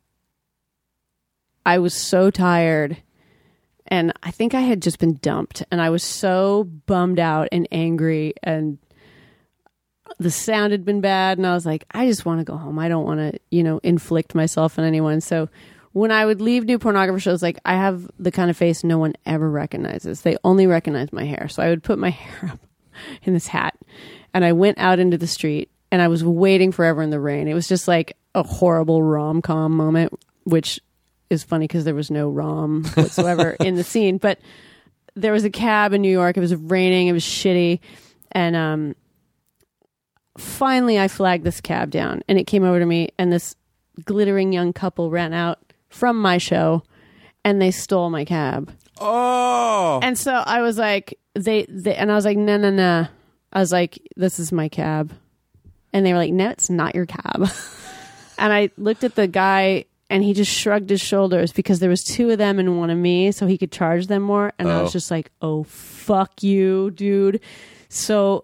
I was so tired, and I think I had just been dumped, and I was so bummed out and angry, and the sound had been bad, and I was like, I just want to go home. I don't want to, you know, inflict myself on anyone. So when I would leave new pornographer shows, like I have the kind of face no one ever recognizes. They only recognize my hair. So I would put my hair up in this hat, and I went out into the street, and I was waiting forever in the rain. It was just like a horrible rom-com moment, which is funny because there was no rom whatsoever in the scene. But there was a cab in New York. It was raining. It was shitty. And um, finally I flagged this cab down, and it came over to me, and this glittering young couple ran out from my show, and they stole my cab. Oh, And so I was like, they, they and I was like, no, no, no. I was like, this is my cab. And they were like, no, it's not your cab. And I looked at the guy, and he just shrugged his shoulders because there was two of them and one of me, so he could charge them more. And I Oh. was just like, oh, fuck you, dude. So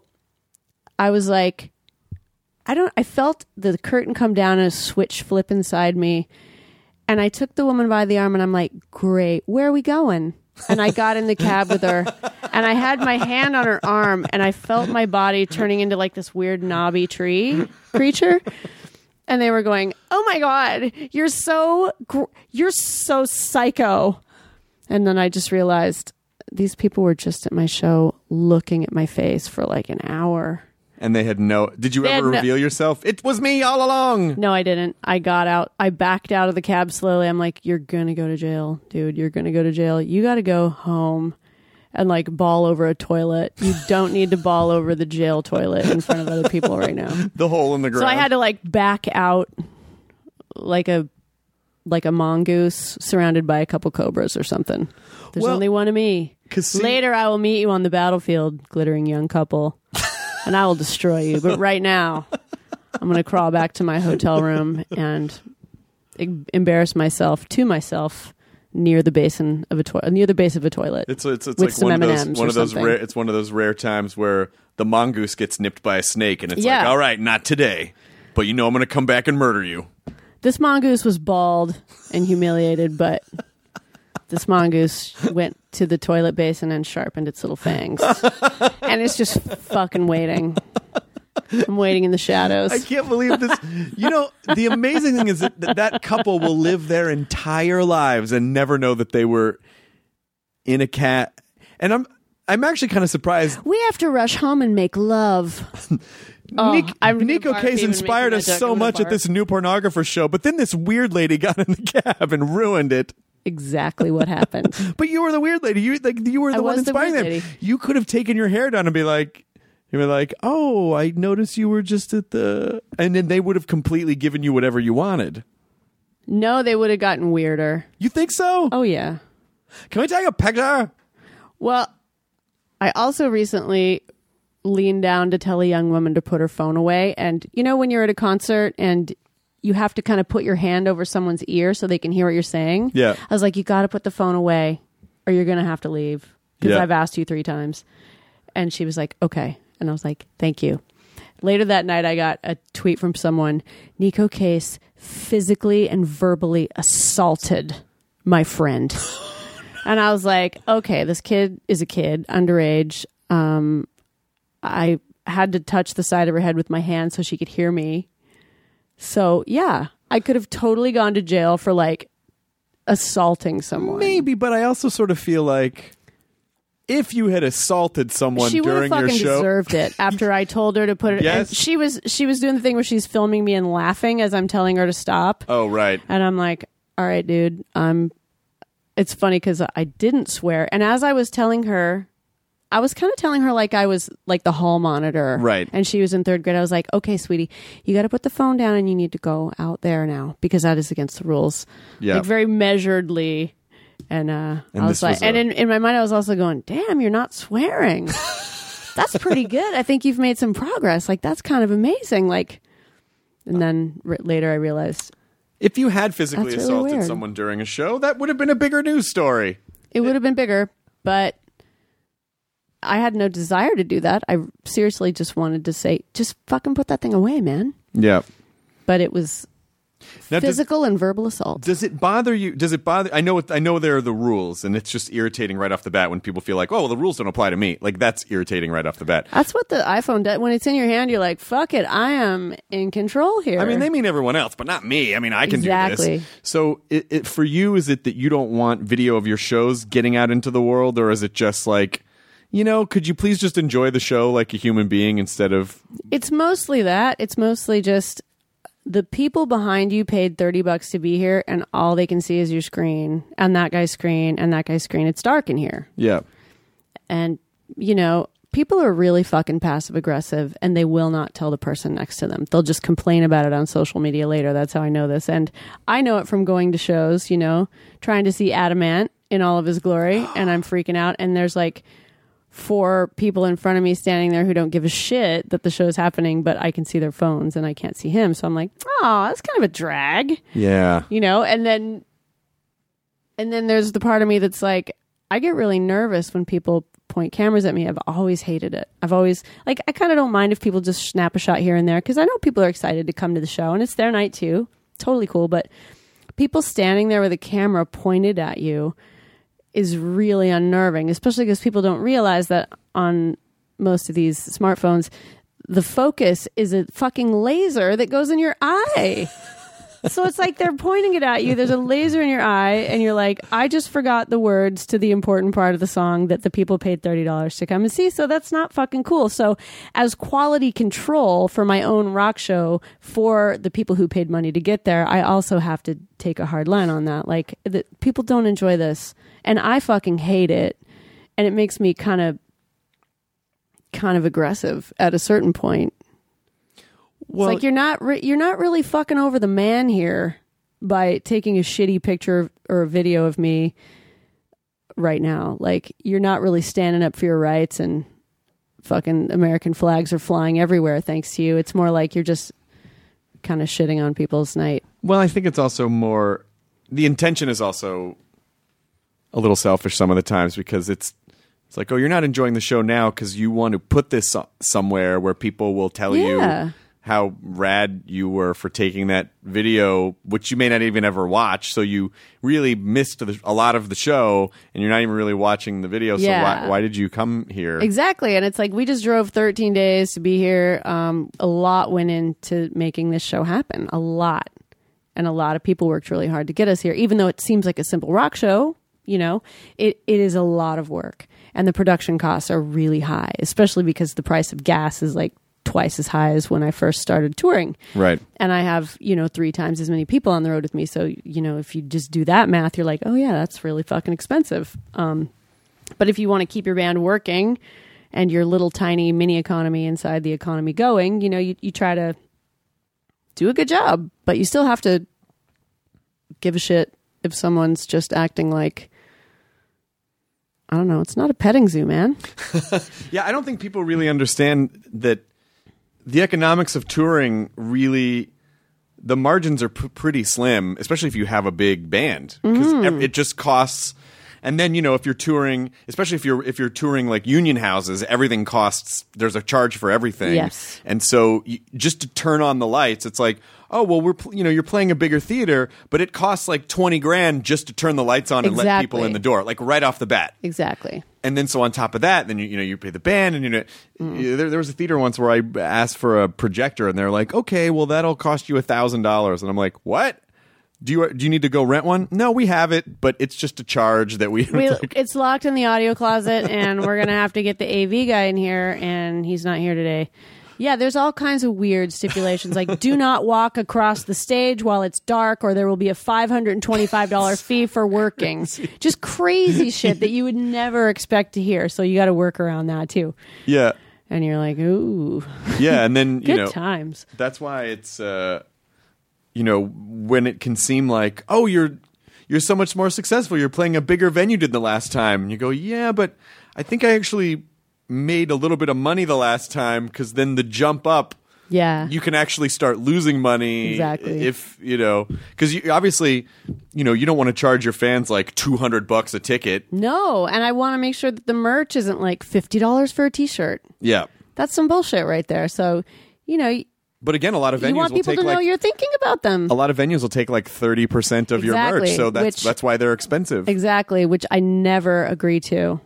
I was like, I don't, I felt the curtain come down and a switch flip inside me. And I took the woman by the arm, and I'm like, great, where are we going? And I got in the cab with her, and I had my hand on her arm, and I felt my body turning into like this weird knobby tree creature. And they were going, oh my God, you're so, gr- you're so psycho. And then I just realized these people were just at my show looking at my face for like an hour. and they had no. Did you They ever had no- reveal yourself? It was me all along. No, I didn't. I got out. I backed out of the cab slowly. I'm like, you're going to go to jail, dude. You're going to go to jail. You got to go home and like bawl over a toilet. You don't need to bawl over the jail toilet in front of other people right now. The hole in the ground. So I had to like back out like a like a mongoose surrounded by a couple cobras or something. There's Well, only one of me. 'cause see- Later I will meet you on the battlefield, glittering young couple, and I will destroy you. But right now, I'm going to crawl back to my hotel room and e- embarrass myself to myself near the basin of a toilet, near the base of a toilet. It's it's, it's with like some one of those M&Ms one or of those something. rare. It's one of those rare times where the mongoose gets nipped by a snake, and it's Yeah. like, all right, not today, but you know I'm going to come back and murder you. This mongoose was bald and humiliated, but this mongoose went to the toilet basin and sharpened its little fangs. And it's just fucking waiting. I'm waiting in the shadows. I can't believe this. You know, the amazing thing is that that couple will live their entire lives and never know that they were in a cat. And I'm I'm actually kind of surprised. We have to rush home and make love. Oh, Nick, I'm gonna Nico barf Case even inspired making us that joke. so I'm gonna much at barf. this new pornographer show, but then this weird lady got in the cab and ruined it. exactly what happened. But you were the weird lady. You like you were the I one was the inspiring weird them. lady. You could have taken your hair down and be like, you were like, oh, I noticed you were just at the, and then they would have completely given you whatever you wanted. No, they would have gotten weirder. You think so? Oh, yeah. Can we take a picture? Well, I also recently leaned down to tell a young woman to put her phone away. And you know when you're at a concert and you have to kind of put your hand over someone's ear so they can hear what you're saying? Yeah. I was like, you got to put the phone away or you're going to have to leave because Yeah. I've asked you three times. And she was like, okay. And I was like, thank you. Later that night, I got a tweet from someone. Nico Case physically and verbally assaulted my friend. And I was like, okay, this kid is a kid, underage. Um, I had to touch the side of her head with my hand so she could hear me. So, yeah, I could have totally gone to jail for like assaulting someone. Maybe, but I also sort of feel like if you had assaulted someone She would have during your fucking show, deserved it after I told her to put it. Yes. And she was she was doing the thing where she's filming me and laughing as I'm telling her to stop. oh right, And I'm like, all right, dude. Um, it's funny because I didn't swear. And as I was telling her, I was kind of telling her like I was like the hall monitor. Right. And she was in third grade. I was like, okay, sweetie, you got to put the phone down and you need to go out there now because that is against the rules. Yeah. Like very measuredly. And, uh, And I this was like, was a- and in, in my mind, I was also going, damn, you're not swearing. That's pretty good. I think you've made some progress. Like, that's kind of amazing. Like, and then r- later I realized if you had physically That's really assaulted weird. someone during a show, that would have been a bigger news story. it would have been bigger, but I had no desire to do that. I seriously just wanted to say, just fucking put that thing away, man. Yeah. But it was Now, does, physical and verbal assault. does it bother you? Does it bother? I know. It, I know there are the rules, and it's just irritating right off the bat when people feel like, "Oh, well, the rules don't apply to me." Like that's irritating right off the bat. That's what the iPhone does. When it's in your hand, you're like, fuck it, I am in control here. I mean, they mean everyone else, but not me. I mean, I can do Exactly. this. So, it, it, for you, is it that you don't want video of your shows getting out into the world, or is it just like, you know, could you please just enjoy the show like a human being instead of? It's mostly that. It's mostly just the people behind you paid thirty bucks to be here, and all they can see is your screen and that guy's screen and that guy's screen. It's dark in here. Yeah. And, you know, people are really fucking passive aggressive and they will not tell the person next to them. They'll just complain about it on social media later. That's how I know this. And I know it from going to shows, you know, trying to see Adamant in all of his glory, and I'm freaking out. And there's like four people in front of me standing there who don't give a shit that the show's happening, but I can see their phones and I can't see him. So I'm like, oh, that's kind of a drag, Yeah. you know? And then, and then there's the part of me that's like, I get really nervous when people point cameras at me. I've always hated it. I've always, like, I kind of don't mind if people just snap a shot here and there because I know people are excited to come to the show and it's their night too. Totally cool. But people standing there with a camera pointed at you is really unnerving, especially because people don't realize that on most of these smartphones, the focus is a fucking laser that goes in your eye. So it's like they're pointing it at you. There's a laser in your eye, and you're like, I just forgot the words to the important part of the song that the people paid thirty dollars to come and see. So that's not fucking cool. So as quality control for my own rock show for the people who paid money to get there, I also have to take a hard line on that. Like, the, people don't enjoy this. And I fucking hate it. And it makes me kind of kind of aggressive at a certain point. Well, It's like you're not re- you're not really fucking over the man here by taking a shitty picture or a video of me right now. Like, you're not really standing up for your rights, and fucking American flags are flying everywhere thanks to you. It's more like you're just kind of shitting on people's night. Well, I think it's also more, the intention is also a little selfish some of the times, because it's it's like, oh, you're not enjoying the show now because you want to put this so- somewhere where people will tell Yeah. you how rad you were for taking that video, which you may not even ever watch. So you really missed the, a lot of the show, and you're not even really watching the video. Yeah. So why, why did you come here? Exactly. And it's like, we just drove thirteen days to be here. Um, a lot went into making this show happen. A lot. And a lot of people worked really hard to get us here. Even though it seems like a simple rock show, you know, it, it is a lot of work. And the production costs are really high, especially because the price of gas is like twice as high as when I first started touring. Right. And I have, you know, three times as many people on the road with me. So, you know, if you just do that math, you're like, oh yeah, that's really fucking expensive. Um, but if you want to keep your band working and your little tiny mini economy inside the economy going, you know, you, you try to do a good job, but you still have to give a shit if someone's just acting like, I don't know, it's not a petting zoo, man. Yeah, I don't think people really understand that the economics of touring really, the margins are p- pretty slim, especially if you have a big band, because mm. it just costs. And then, you know, if you're touring, especially if you're if you're touring like union houses, everything costs. There's a charge for everything. Yes. And so you, just to turn on the lights, it's like, oh well, we're pl- you know you're playing a bigger theater, but it costs like twenty grand just to turn the lights on and exactly. let people in the door, like right off the bat. Exactly. And then so on top of that, then you, you know you pay the band, and you know mm. there, there was a theater once where I asked for a projector, and they're like, okay, well that'll cost you a thousand dollars, and I'm like, what? Do you do you need to go rent one? No, we have it, but it's just a charge that we. we like, it's locked in the audio closet, and we're gonna have to get the A V guy in here, and he's not here today. Yeah, there's all kinds of weird stipulations, like do not walk across the stage while it's dark, or there will be a five hundred and twenty-five dollar fee for working. Just crazy shit that you would never expect to hear. So you got to work around that too. Yeah, and you're like, ooh, yeah, and then you good know times. That's why it's. Uh, You know, when it can seem like, oh, you're you're so much more successful. You're playing a bigger venue than the last time. And you go, yeah, but I think I actually made a little bit of money the last time, because then the jump up, yeah, you can actually start losing money. Exactly. If, you know, because you, obviously, you know, you don't want to charge your fans like two hundred bucks a ticket. No, and I want to make sure that the merch isn't like fifty dollars for a T-shirt. Yeah. That's some bullshit right there. So, you know... But again, a lot of venues you want will people take to know like, you're thinking about them. a lot of venues will take like thirty percent of Exactly, your merch. So that's which- that's why they're expensive. Exactly, which I never agree to.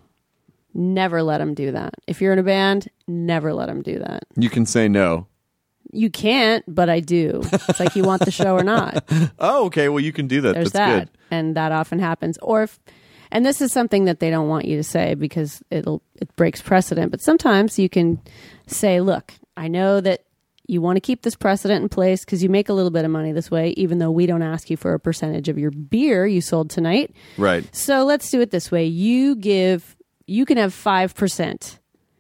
Never let them do that. If you're in a band, never let them do that. You can say no. You can't, but I do. It's like you want the show or not. Oh, okay. Well, you can do that. There's That's that. good. And that often happens. Or if, and this is something that they don't want you to say because it'll it breaks precedent, but sometimes you can say, look, I know that you want to keep this precedent in place because you make a little bit of money this way, even though we don't ask you for a percentage of your beer you sold tonight. Right. So let's do it this way. You give, you can have five percent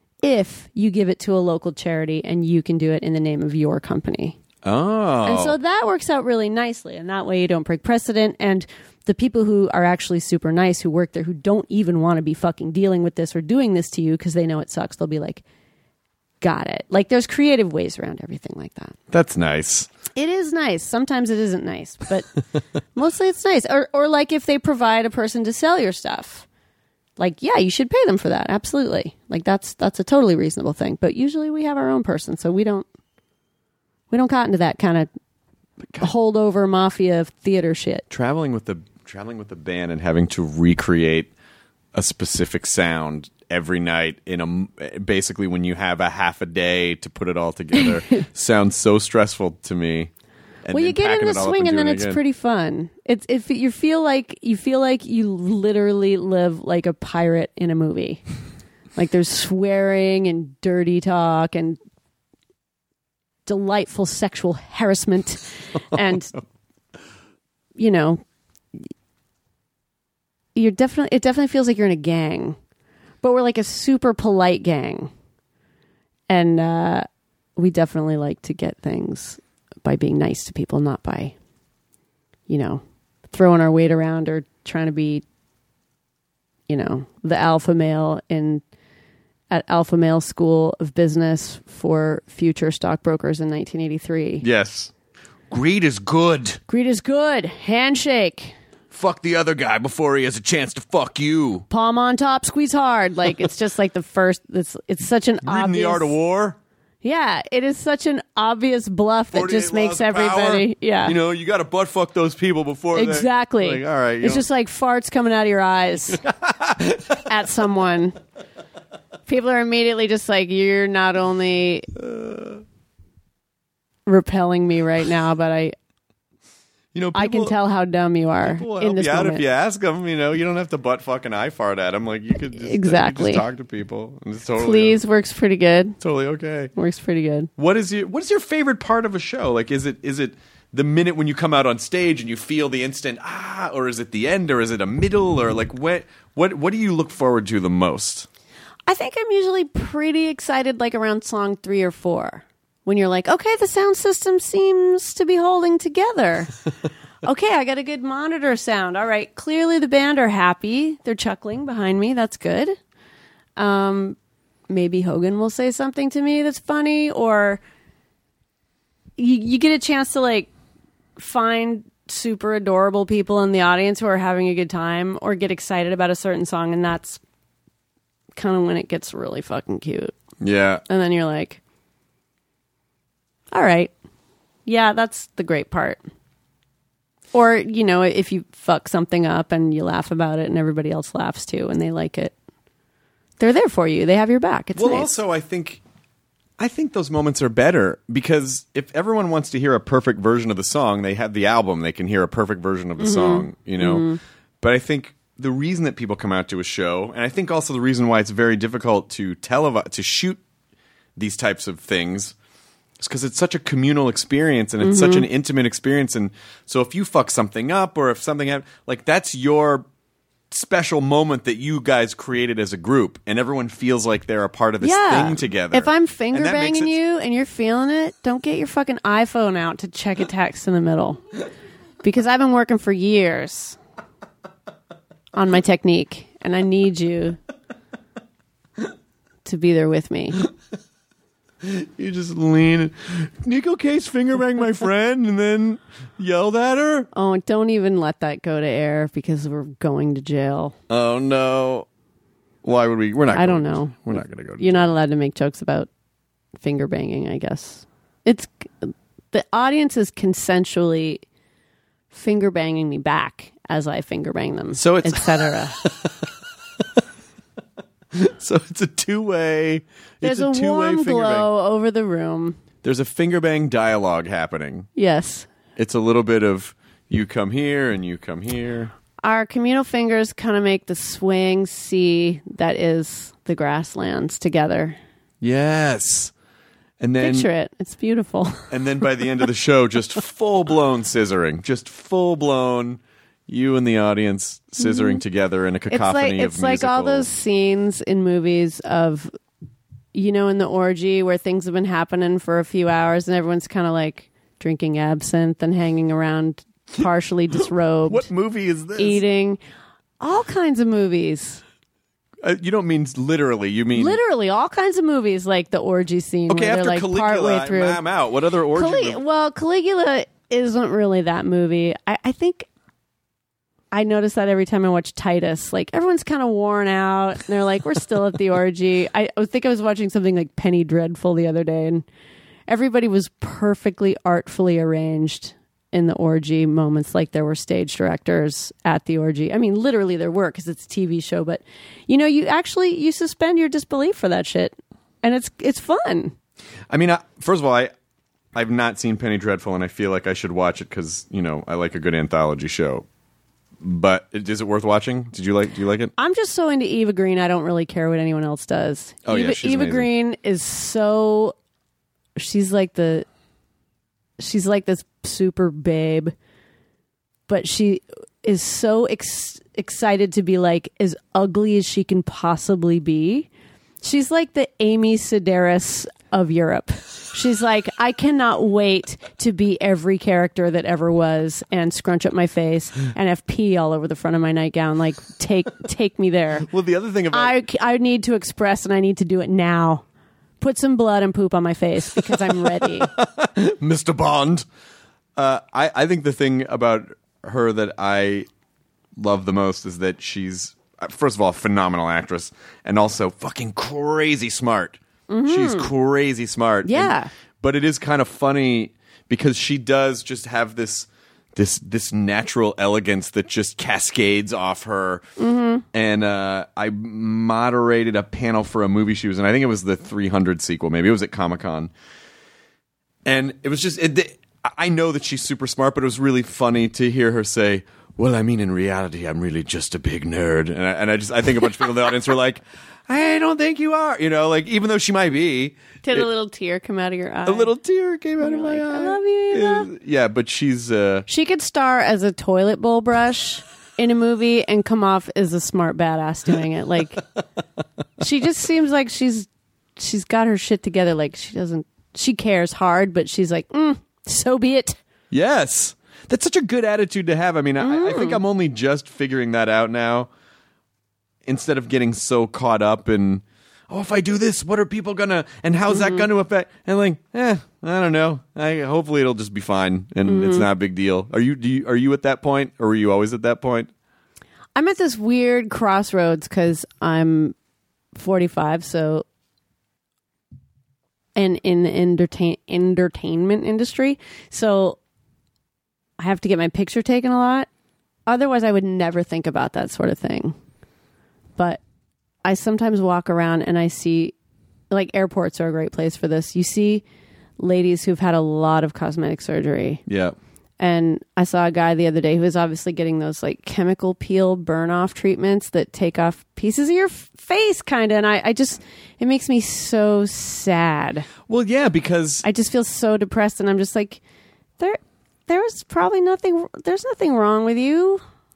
if you give it to a local charity, and you can do it in the name of your company. Oh. And so that works out really nicely. And that way you don't break precedent. And the people who are actually super nice, who work there, who don't even want to be fucking dealing with this or doing this to you because they know it sucks, they'll be like, got it. Like, there's creative ways around everything like that. That's nice. It is nice. Sometimes it isn't nice, but mostly it's nice. Or, or like if they provide a person to sell your stuff. Like, yeah, you should pay them for that. Absolutely. Like, that's that's a totally reasonable thing. But usually we have our own person, so we don't we don't got into that kind of holdover mafia theater shit. Traveling with the traveling with the band and having to recreate a specific sound every night in a basically when you have a half a day to put it all together sounds so stressful to me. And well, you get in the swing, and, and then it's again. pretty fun. It's if you feel like you feel like you literally live like a pirate in a movie. Like there's swearing and dirty talk and delightful sexual harassment, and you know, you're definitely. It definitely feels like you're in a gang, but we're like a super polite gang, and uh, we definitely like to get things by being nice to people, not by, you know, throwing our weight around or trying to be, you know, the alpha male in at Alpha Male School of Business for future stockbrokers in nineteen eighty-three. Yes. Greed is good. Greed is good. Handshake. Fuck the other guy before he has a chance to fuck you. Palm on top, squeeze hard. Like, it's just like the first, it's, it's such an Reading obvious. The Art of War. Yeah, it is such an obvious bluff that just makes everybody. Yeah, you know, you got to butt fuck those people before. Exactly. Like, all right, you it's know. just like farts coming out of your eyes at someone. People are immediately just like, you're not only uh, repelling me right now, but I, You know, I can people- tell how dumb you are People will in help this you out moment. if you ask them. You know, you don't have to butt fucking eye fart at them. Like you could just, Exactly. you could just talk to people. And it's totally Please works pretty good. totally okay. Works pretty good. What is your What is your favorite part of a show? Like, is it is it the minute when you come out on stage and you feel the instant ah, or is it the end, or is it a middle, or like what what what do you look forward to the most? I think I'm usually pretty excited like around song three or four. When you're like, okay, the sound system seems to be holding together. Okay, I got a good monitor sound. All right, clearly the band are happy. They're chuckling behind me. That's good. Um, maybe Hogan will say something to me that's funny, or you, you get a chance to like find super adorable people in the audience who are having a good time or get excited about a certain song, and that's kind of when it gets really fucking cute. Yeah. And then you're like, all right, yeah, that's the great part. Or, you know, if you fuck something up and you laugh about it and everybody else laughs too and they like it, they're there for you. They have your back. It's Well, nice. also, I think I think those moments are better because if everyone wants to hear a perfect version of the song, they have the album. They can hear a perfect version of the Mm-hmm. song, you know. But I think the reason that people come out to a show, and I think also the reason why it's very difficult to televise to shoot these types of things, is because it's such a communal experience and it's such an intimate experience. And so if you fuck something up or if something happened, like that's your special moment that you guys created as a group, and everyone feels like they're a part of this yeah. thing together. If I'm finger And that makes banging it- you and you're feeling it, don't get your fucking iPhone out to check a text in the middle. Because I've been working for years on my technique, and I need you to be there with me. You just lean. Nico Case finger banged my friend and then yelled at her. Oh, don't even let that go to air because we're going to jail. Oh no! Why would we? We're not. I going don't to- know. We're not going to go. To You're not allowed to make jokes about finger banging, I guess. It's the audience is consensually finger banging me back as I finger bang them. So it's- et cetera. So it's a two way. There's it's a, a, two way warm finger bang. glow over the room. There's a finger bang dialogue happening. Yes. It's a little bit of you come here and you come here. Our communal fingers kind of make the swaying sea that is the grasslands together. Yes. And then Picture it. It's beautiful. and then by the end of the show, just full blown scissoring, just full blown. You and the audience scissoring together in a Mm-hmm. It's cacophony like of it's like all musical- those scenes in movies of, you know, in the orgy where things have been happening for a few hours and everyone's kind of like drinking absinthe and hanging around, partially disrobed, What movie is this? eating, all kinds of movies. Uh, you don't mean literally. You mean Literally, all kinds of movies like the orgy scene Okay, where after they're like Caligula, partway through. I'm, I'm out. What other orgy? Cali- movie? well, Caligula isn't really that movie. I, I think I notice that every time I watch Titus. Like, everyone's kind of worn out. And they're like, we're still at the orgy. I, I think I was watching something like Penny Dreadful the other day, and everybody was perfectly artfully arranged in the orgy moments, like there were stage directors at the orgy. I mean, literally there were, because it's a T V show. But, you know, you actually, you suspend your disbelief for that shit. And it's it's fun. I mean, I, first of all, I I've not seen Penny Dreadful, and I feel like I should watch it because you know I like a good anthology show. But is it worth watching? Did you like? Do you like it? I'm just so into Eva Green, I don't really care what anyone else does. Oh, yeah, Eva, she's Eva amazing. Green is so. She's like the. She's like this super babe, but she is so ex- excited to be like as ugly as she can possibly be. She's like the Amy Sedaris of Europe. She's like, I cannot wait to be every character that ever was and scrunch up my face and have pee all over the front of my nightgown. Like, take take me there. Well, the other thing about I, I need to express and I need to do it now. Put some blood and poop on my face because I'm ready. Mister Bond, uh, I I think the thing about her that I love the most is that she's uh, first of all a phenomenal actress and also fucking crazy smart. She's crazy smart. Yeah. And- but it is kind of funny because she does just have this this this natural elegance that just cascades off her. Mm-hmm. And uh, I moderated a panel for a movie she was in. I think it was the three hundred sequel. Maybe it was at Comic-Con. And it was just it, I- I know that she's super smart, but it was really funny to hear her say, well, I mean, in reality, I'm really just a big nerd. And I, and I just, I think a bunch of people in the audience were like, I don't think you are. You know, like, even though she might be. Did it, a little tear come out of your eye? A little tear came out of my like, eye. I love you, Eva. It- yeah, but she's, uh, She could star as a toilet bowl brush in a movie and come off as a smart badass doing it. Like, she just seems like she's she's got her shit together. Like, she doesn't, she cares hard, but she's like, mm, so be it. yes. That's such a good attitude to have. I mean, I, I think I'm only just figuring that out now. Instead of getting so caught up in, oh, if I do this, what are people gonna, and how's that gonna affect? And like, eh, I don't know. I hopefully it'll just be fine, and it's not a big deal. Are you? Do you? Are you at that point, or were you always at that point? I'm at this weird crossroads because I'm forty-five, so and in the entertain entertainment industry, so I have to get my picture taken a lot. Otherwise, I would never think about that sort of thing. But I sometimes walk around and I see, like, airports are a great place for this. You see ladies who've had a lot of cosmetic surgery. Yeah. And I saw a guy the other day who was obviously getting those like chemical peel burn off treatments that take off pieces of your f- face, kind of. And I, I just, it makes me so sad. Well, yeah, because I just feel so depressed, and I'm just like, there, there's probably nothing, there's nothing wrong with you.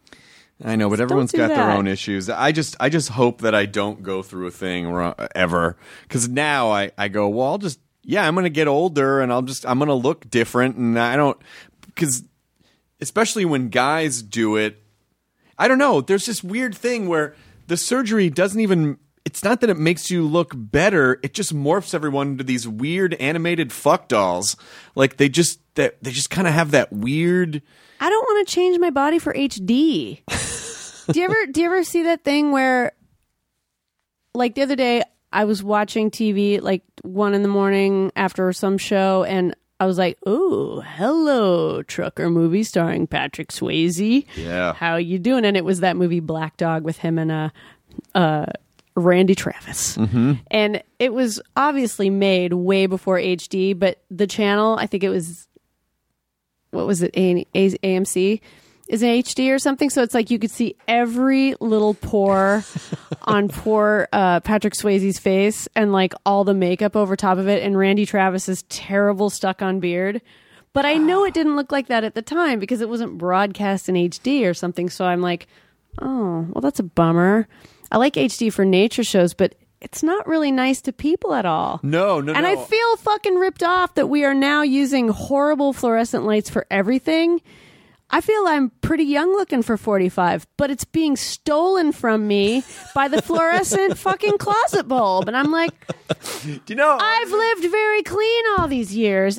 I know, but everyone's do got their that. own issues. I just, I just hope that I don't go through a thing wrong, ever. Because now I, I go, well, I'll just, yeah, I'm going to get older, and I'll just, I'm going to look different, and I don't. Because especially when guys do it, I don't know, there's this weird thing where the surgery doesn't even, it's not that it makes you look better, it just morphs everyone into these weird animated fuck dolls. Like they just, that they just kind of have that weird. I don't want to change my body for H D. do you ever do you ever see that thing where, like the other day, I was watching T V like one in the morning after some show, and I was like, "Ooh, hello, trucker movie starring Patrick Swayze. Yeah. How you doing?" And it was that movie Black Dog with him and uh, uh, Randy Travis. Mm-hmm. And it was obviously made way before H D, but the channel, I think it was, what was it, A- A- AMC, is in H D or something. So it's like you could see every little pore on poor uh, Patrick Swayze's face, and like all the makeup over top of it, and Randy Travis's terrible stuck-on beard. But I know it didn't look like that at the time because it wasn't broadcast in H D or something. So I'm like, oh, well, that's a bummer. I like H D for nature shows, but it's not really nice to people at all. No, no, and no. I feel fucking ripped off that we are now using horrible fluorescent lights for everything. I feel I'm pretty young looking for forty-five, but it's being stolen from me by the fluorescent fucking closet bulb. And I'm like, Do you know, I've lived very clean all these years.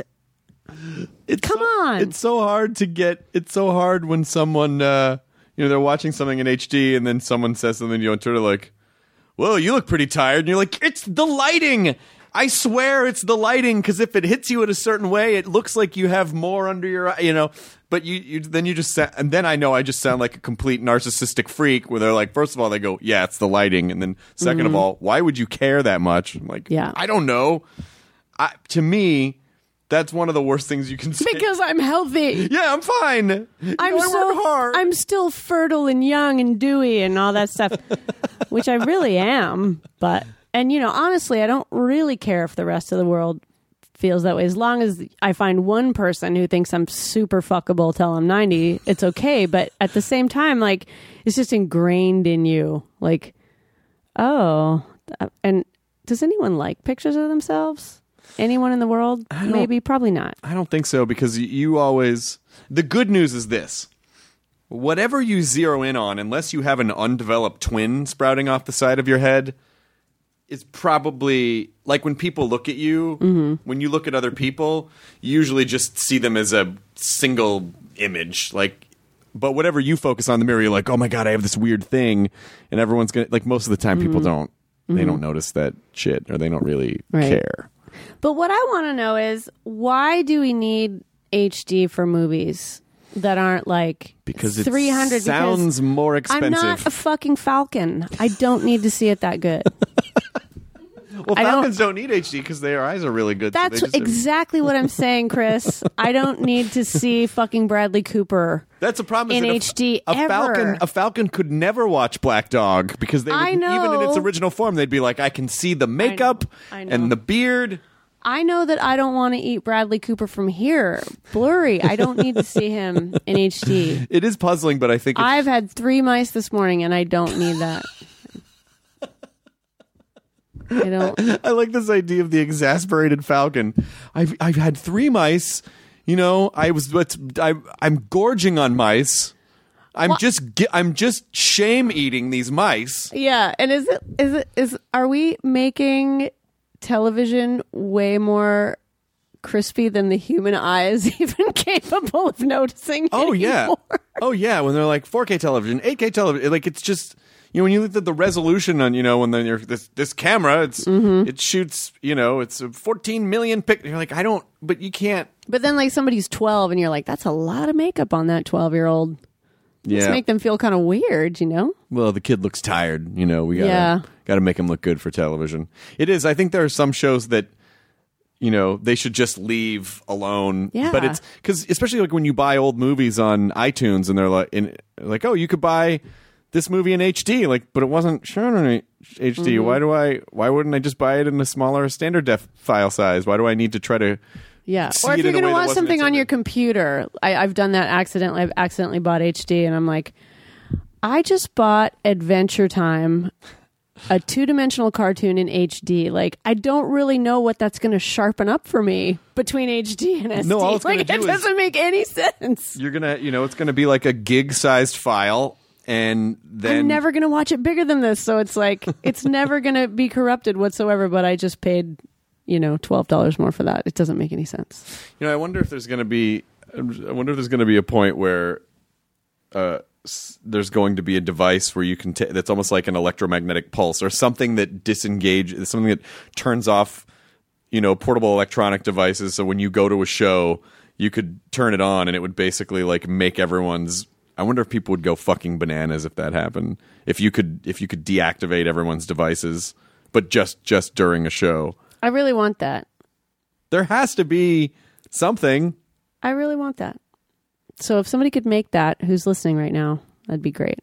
it's come so- on. It's so hard to get, it's so hard when someone, uh, you know, they're watching something in H D and then someone says something to you on Twitter like, whoa, you look pretty tired. And you're like, it's the lighting. I swear it's the lighting, because if it hits you in a certain way, it looks like you have more under your eye, you know. But you, you then you just sa- and then I know I just sound like a complete narcissistic freak where they're like, first of all, they go, yeah, it's the lighting. And then second Mm-hmm. of all, why would you care that much? I'm like, Yeah. I don't know. I, to me, that's one of the worst things you can say. Because I'm healthy. Yeah, I'm fine. You I'm know, I so work hard. I'm still fertile and young and dewy and all that stuff, which I really am. But and you know, honestly, I don't really care if the rest of the world feels that way. As long as I find one person who thinks I'm super fuckable till I'm ninety, it's okay. But at the same time, like, it's just ingrained in you. Like, oh, and does anyone like pictures of themselves? Anyone in the world? Maybe, probably not. I don't think so, because you always... The good news is this. Whatever you zero in on, unless you have an undeveloped twin sprouting off the side of your head, is probably... Like when people look at you, Mm-hmm. when you look at other people, you usually just see them as a single image. Like, but whatever you focus on in the mirror, you're like, oh my God, I have this weird thing. And everyone's going to... Like, most of the time, people don't. They don't notice that shit, or they don't really Mm-hmm. Right. care. But what I want to know is, why do we need H D for movies that aren't like Because it three hundred? sounds more expensive. I'm not a fucking Falcon. I don't need to see it that good. Well, I don't- Falcons don't, need H D because their eyes are really good. so That's they just- exactly what I'm saying, Chris. I don't need to see fucking Bradley Cooper. That's a problem. is in that a- H D a ever. Falcon, a Falcon could never watch Black Dog because they I would, even in its know. original form, they'd be like, I can see the makeup I know. and the beard. I know that I don't want to eat Bradley Cooper from here. Blurry. I don't need to see him in H D. It is puzzling, but I think it's, I've had three mice this morning, and I don't need that. I don't. I like this idea of the exasperated Falcon. I've I've had three mice. You know, I was but I I'm gorging on mice. I'm Well- just ge- I'm just shame eating these mice. Yeah, and is it is it is are we making television way more crispy than the human eye is even capable of noticing? Oh yeah. anymore? Oh yeah, when they're like four K television, eight K television, like it's just you know when you look at the resolution on you know when then you're this this camera it's Mm-hmm. it shoots you know it's a fourteen million pic. You're like I don't, but you can't. But then like somebody's twelve, and you're like, that's a lot of makeup on that twelve year old. Just Yeah. make them feel kind of weird, you know? Well, the kid looks tired. You know, we gotta Yeah. gotta make him look good for television. It is. I think there are some shows that you know they should just leave alone. Yeah. But it's because especially like when you buy old movies on iTunes and they're like in like oh you could buy this movie in H D like but it wasn't shown in H D. Mm-hmm. Why do I? Why wouldn't I just buy it in a smaller standard def file size? Why do I need to try to? Yeah. See Or if it you're in a going to way that watch wasn't something on intended. your computer, I, I've done that accidentally. I've accidentally bought H D, and I'm like, I just bought Adventure Time, a two dimensional cartoon in H D. Like, I don't really know what that's going to sharpen up for me between H D and S D. No, all it's gonna like, do it is- doesn't make any sense. You're gonna you know it's gonna be like a gig sized file and then I'm never going to watch it bigger than this. So it's like, it's never going to be corrupted whatsoever, but I just paid, you know, twelve dollars more for that. It doesn't make any sense. You know, I wonder if there's going to be. I wonder if there's going to be a point where uh, s- there's going to be a device where you can. T- that's almost like an electromagnetic pulse or something that disengages, something that turns off. You know, portable electronic devices. So when you go to a show, you could turn it on, and it would basically like make everyone's. I wonder if people would go fucking bananas if that happened. If you could, if you could deactivate everyone's devices, but just just during a show. I really want that. There has to be something. I really want that. So if somebody could make that, who's listening right now, that'd be great.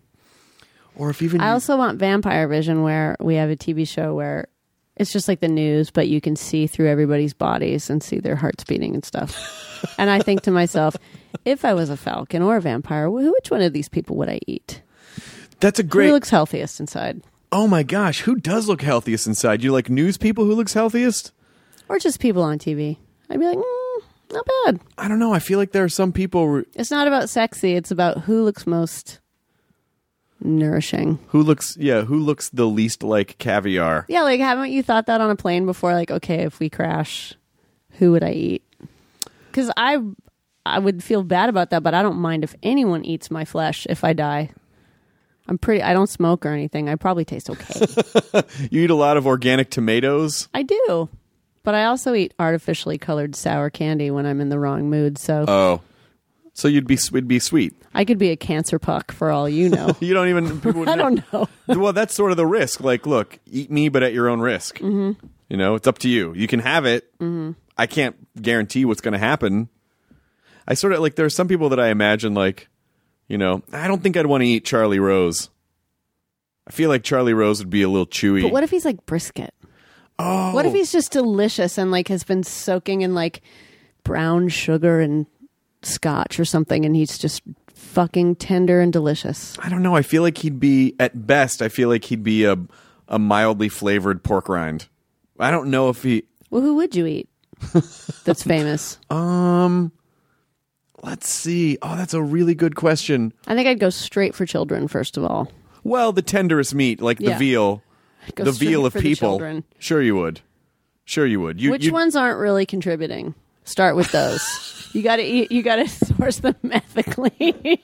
Or if even I you- also want Vampire Vision, where we have a T V show where it's just like the news, but you can see through everybody's bodies and see their hearts beating and stuff. And I think to myself, if I was a falcon or a vampire, wh- which one of these people would I eat? that's a great. Who looks healthiest inside? Oh my gosh, who does look healthiest inside? You like news people who looks healthiest? Or just people on T V? I'd be like, mm, not bad. I don't know. I feel like there are some people It's not about sexy. It's about who looks most nourishing. who looks yeah, who looks the least like caviar. Yeah, like haven't you thought that on a plane before? Like, okay, if we crash, who would I eat? Because I, I would feel bad about that, but I don't mind if anyone eats my flesh if I die. I'm pretty. I don't smoke or anything. I probably taste okay. You eat a lot of organic tomatoes. I do, but I also eat artificially colored sour candy when I'm in the wrong mood. So Oh, so you'd be it'd be sweet. I could be a cancer puck for all you know. You don't even. People would I don't know. Well, that's sort of the risk. Like, look, eat me, but at your own risk. Mm-hmm. You know, it's up to you. You can have it. Mm-hmm. I can't guarantee what's going to happen. I sort of like. There are some people that I imagine like, you know, I don't think I'd want to eat Charlie Rose. I feel like Charlie Rose would be a little chewy. But what if he's like brisket? Oh, What if he's just delicious and like has been soaking in like brown sugar and scotch or something, and he's just fucking tender and delicious? I don't know. I feel like he'd be at best. I feel like he'd be a a mildly flavored pork rind. I don't know if he. Well, who would you eat that's famous? Um, let's see. Oh, that's a really good question. I think I'd go straight for children first of all. Well, the tenderest meat, like the Yeah. veal, Go the straight veal of for the people. children. Sure, you would. Sure, you would. You, Which you'd- ones aren't really contributing? Start with those. You got to eat. You got to source them ethically.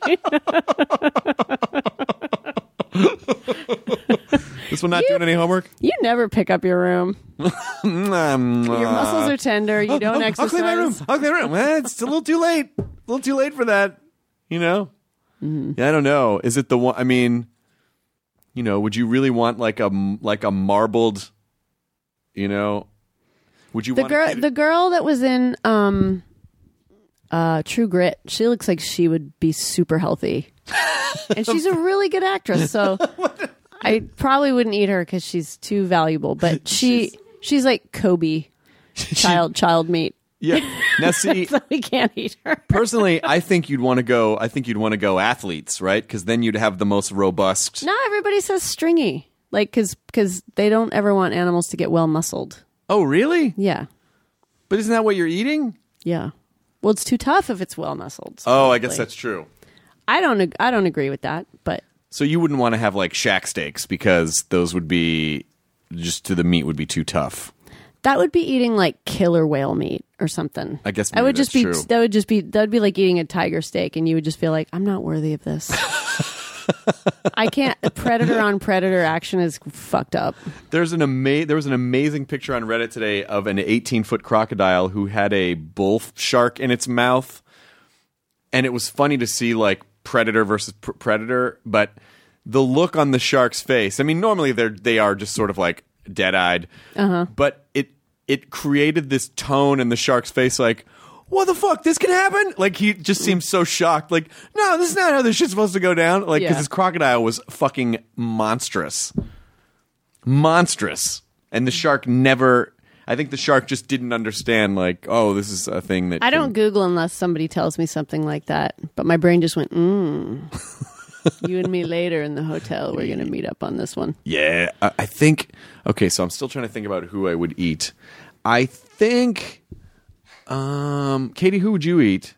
This one not doing any homework. You never pick up your room. Mm, Your uh, muscles are tender. You don't I'll, exercise. I'll clean my room. I'll clean my room. Well, it's a little too late. A little too late for that. You know. Mm-hmm. Yeah, I don't know. Is it the one? I mean, you know, would you really want like a like a marbled, You know, would you The want girl, to the girl that was in um, uh, True Grit, she looks like she would be super healthy, and she's a really good actress. So I probably wouldn't eat her because she's too valuable. But she, she's, she's like Kobe, child child meat. Yeah. Now see, So we can't eat her. personally, I think you'd want to go. I think you'd want to go athletes, right? Because then you'd have the most robust. Not everybody says stringy, like because because they don't ever want animals to get well muscled. Oh, really? Yeah, But isn't that what you're eating? yeah. Well, it's too tough if it's well muscled. Oh, I guess supposedly. that's true. I don't. ag- I don't agree with that, but So you wouldn't want to have like shack steaks because those would be just to the meat would be too tough. that would be eating like killer whale meat or something. I guess I maybe would just that's be. true. That would just be. That would be like eating a tiger steak, and you would just feel like I'm not worthy of this. I can't. Predator on predator action is fucked up. There's an ama- there was an amazing picture on Reddit today of an eighteen foot crocodile who had a bull shark in its mouth, and it was funny to see like predator versus pr- predator, but the look on the shark's face. I mean, normally they're they are just sort of like dead eyed, uh-huh. but it it created this tone in the shark's face, like, what the fuck? This can happen? Like, he just seems so shocked. Like, no, this is not how this shit's supposed to go down. Like, because Yeah. this crocodile was fucking monstrous. Monstrous. And the shark never... I think the shark just didn't understand, like, oh, this is a thing that... I don't can- Google unless somebody tells me something like that. But my brain just went, mm. You and me later in the hotel. We're going to meet up on this one. Yeah, I, I think... Okay, so I'm still trying to think about who I would eat. I think... Um, Katie, who would you eat?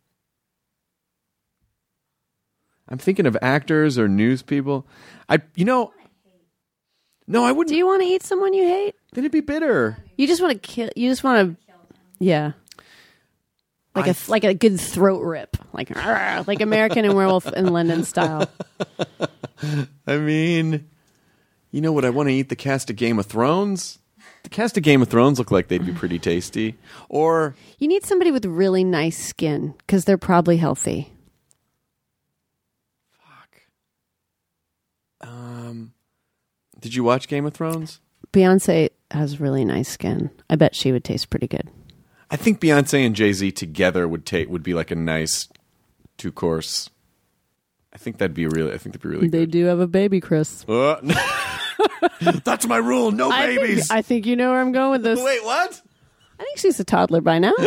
I'm thinking of actors or news people. I, you know, no, I wouldn't. Do you want to eat someone you hate? Then it'd be bitter. You just want to kill. You just want to, yeah, like I a like a good throat rip, like "Argh," like American and Werewolf in London style. I mean, you know what? I want to eat the cast of Game of Thrones. The cast of Game of Thrones look like they'd be pretty tasty. Or You need somebody with really nice skin because they're probably healthy. um, did you watch Game of Thrones? Beyonce has really nice skin. I bet she would taste pretty good. I think Beyonce and Jay-Z together would take would be like a nice two course. I think that'd be really. I think that'd be really They good. do have a baby, Chris. Uh, that's my rule. No I think, babies. I think you know where I'm going with this. Wait, what? I think she's a toddler by now.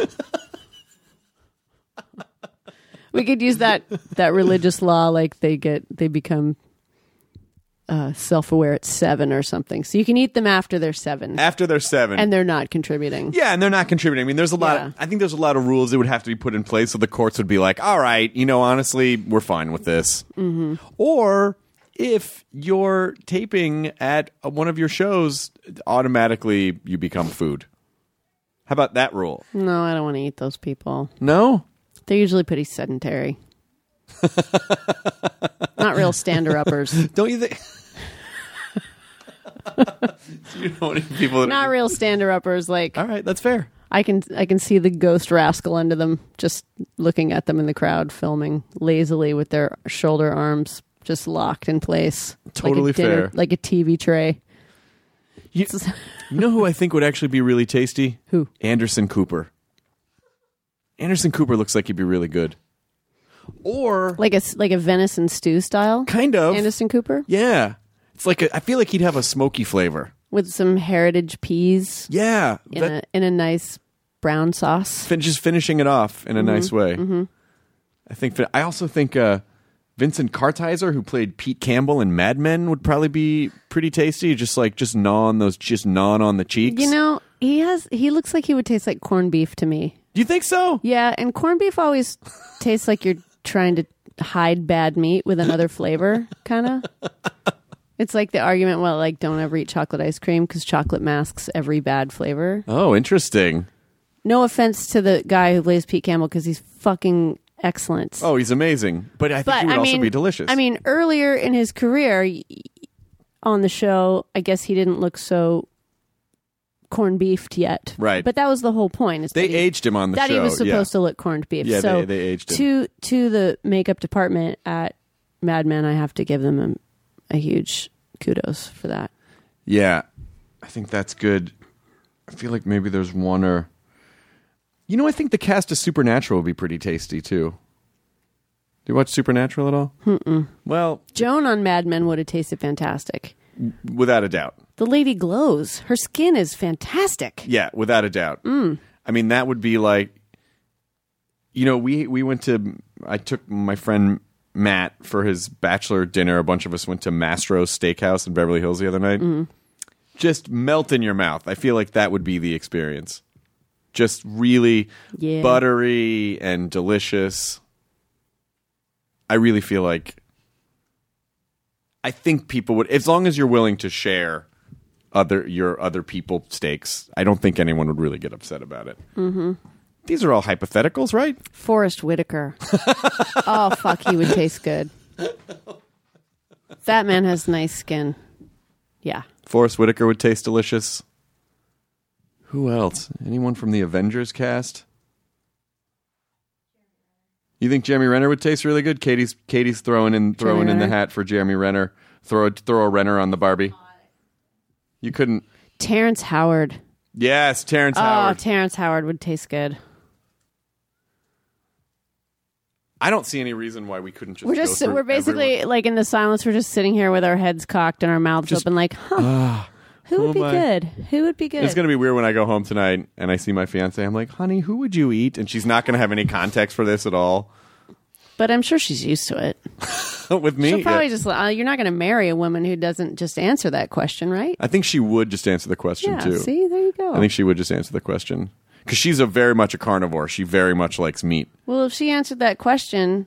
We could use that that religious law, like they get they become uh, self-aware at seven or something. So you can eat them after they're seven, After they're seven. and they're not contributing. yeah, and they're not contributing. I mean, there's a lot. Yeah. Of, I think there's a lot of rules that would have to be put in place, so the courts would be like, "All right, you know, honestly, we're fine with this." Mm-hmm. Or if you're taping at one of your shows, automatically you become food. How about that rule? No, I don't want to eat those people. No. They're usually pretty sedentary. Not real stander-uppers. Don't you think? You don't want any people that Not real stander-uppers. Like All right, that's fair. I can, I can see the ghost rascal under them, just looking at them in the crowd, filming lazily with their shoulder arms just locked in place. Totally like a dinner, fair. like a T V tray. You, you know who I think would actually be really tasty? Who? Anderson Cooper. Anderson Cooper looks like he'd be really good. Or Like a like a venison stew style. kind of. Anderson Cooper Yeah. It's like a, I feel like he'd have a smoky flavor. with some heritage peas Yeah. in That, a in a nice brown sauce. fin- just finishing it off in a nice way. Mm-hmm. I think. fi- I also think uh, Vincent Kartheiser, who played Pete Campbell in Mad Men, would probably be pretty tasty. Just like just gnaw on those, just gnawing on the cheeks. You know, he has he looks like he would taste like corned beef to me. Do you think so? Yeah, and corned beef always tastes like you're trying to hide bad meat with another flavor, kind of. It's like the argument, well, like, don't ever eat chocolate ice cream because chocolate masks every bad flavor. Oh, interesting. No offense to the guy who plays Pete Campbell because he's fucking excellent. Oh, he's amazing. But I think but he would I also mean, be delicious. I mean, earlier in his career y- on the show, I guess he didn't look so corned beefed yet. Right. But that was the whole point. Is they that he- aged him on the that show. he was yeah. supposed to look corned beef. Yeah, so they, they aged him. to to the makeup department at Mad Men, I have to give them a, a huge kudos for that. Yeah, I think that's good. I feel like maybe there's one or... You know, I think the cast of Supernatural would be pretty tasty, too. Do you watch Supernatural at all? Mm-mm. Well... Joan on Mad Men would have tasted fantastic. Without a doubt. The lady glows. Her skin is fantastic. Yeah, without a doubt. Mm. I mean, that would be like... You know, we, we went to... I took my friend Matt for his bachelor dinner. A bunch of us went to Mastro's Steakhouse in Beverly Hills the other night. Mm. Just melt in your mouth. I feel like that would be the experience. Just really Yeah. buttery and delicious. I really feel like... I think people would... As long as you're willing to share other your other people steaks, I don't think anyone would really get upset about it. Mm-hmm. These are all hypotheticals, right? Forrest Whitaker. Oh, fuck, he would taste good. That man has nice skin. Yeah. Forrest Whitaker would taste delicious. Who else? Anyone from the Avengers cast? You think Jeremy Renner would taste really good? Katie's Katie's throwing in throwing Jeremy in the Renner? hat for Jeremy Renner. Throw throw a Renner on the Barbie. You couldn't. Terrence Howard. Yes, Terrence Oh, Howard. Terrence Howard would taste good. I don't see any reason why we couldn't just. We're go just through we're basically everyone. like in the silence. We're just sitting here with our heads cocked and our mouths Just- open, like, huh? Who who would be am I? good? Who would be good? It's gonna be weird when I go home tonight and I see my fiance. I'm like, honey, who would you eat? And she's not gonna have any context for this at all. But I'm sure she's used to it. With me, She'll probably yeah. just. Uh, you're not going to marry a woman who doesn't just answer that question, right? I think she would just answer the question Yeah. too. See, there you go. I think she would just answer the question because she's a very much a carnivore. She very much likes meat. Well, if she answered that question,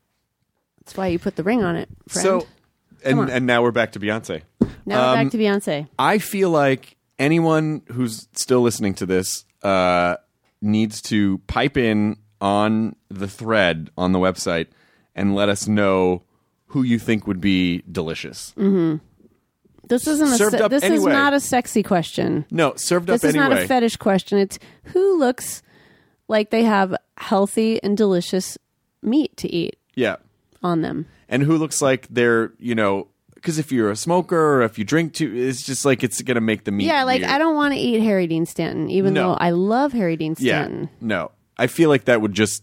that's why you put the ring on it, friend. So, Come and on. and now we're back to Beyonce. now um, back to Beyonce. I feel like anyone who's still listening to this uh, needs to pipe in on the thread on the website and let us know who you think would be delicious. This isn't a. served Se- up this is anyway. not a sexy question. No, served This up is anyway. not a fetish question. It's who looks like they have healthy and delicious meat to eat yeah, on them. and who looks like they're you know because if you're a smoker or if you drink too, it's just like it's gonna make the meat. Yeah, like weird. I don't want to eat Harry Dean Stanton, even No. though I love Harry Dean Yeah, Stanton. no, I feel like that would just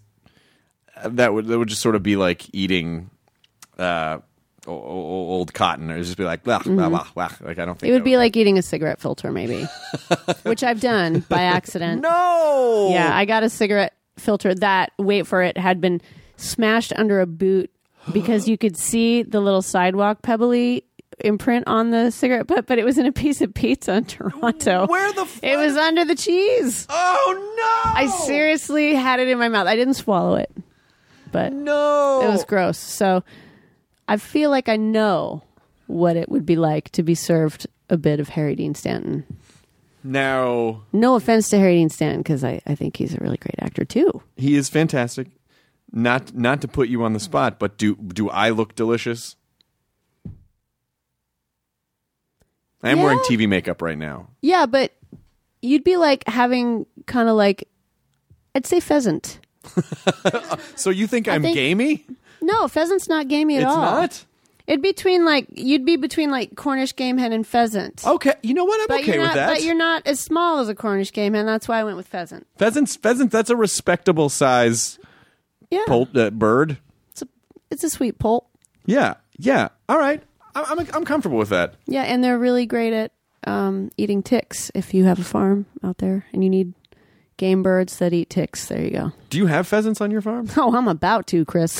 that would that would just sort of be like eating uh, o- o- old cotton, or just be like blah, blah, blah, blah. Like I don't think Mm-hmm. It would that be like eating a cigarette filter, maybe, which I've done by accident. no. Yeah, I got a cigarette filter that, wait for it, had been smashed under a boot because you could see the little sidewalk pebbly imprint on the cigarette butt, but it was in a piece of pizza in Toronto. Where the fuck? It was under the cheese. Oh no! I seriously had it in my mouth. I didn't swallow it, but no. it was gross. So I feel like I know what it would be like to be served a bit of Harry Dean Stanton. Now No offense to Harry Dean Stanton, because I, I think he's a really great actor too. he is fantastic. Not not to put you on the spot, but do do I look delicious? I am Yeah. wearing T V makeup right now. Yeah, but you'd be like having kind of like, I'd say pheasant. So you think I'm think- gamey? No, pheasant's not gamey at It's all. not. It'd be between like, you'd be between like Cornish game hen and pheasant. Okay, you know what? I'm but okay you're with not, that. But you're not as small as a Cornish game hen. That's why I went with pheasant. Pheasants, pheasant. That's a respectable size Yeah, poult, uh, bird. it's a it's a sweet poult. Yeah, yeah. All right, I'm I'm, I'm comfortable with that. Yeah, and they're really great at um, eating ticks. If you have a farm out there and you need game birds that eat ticks, there you go. Do you have pheasants on your farm? Oh, I'm about to, Chris.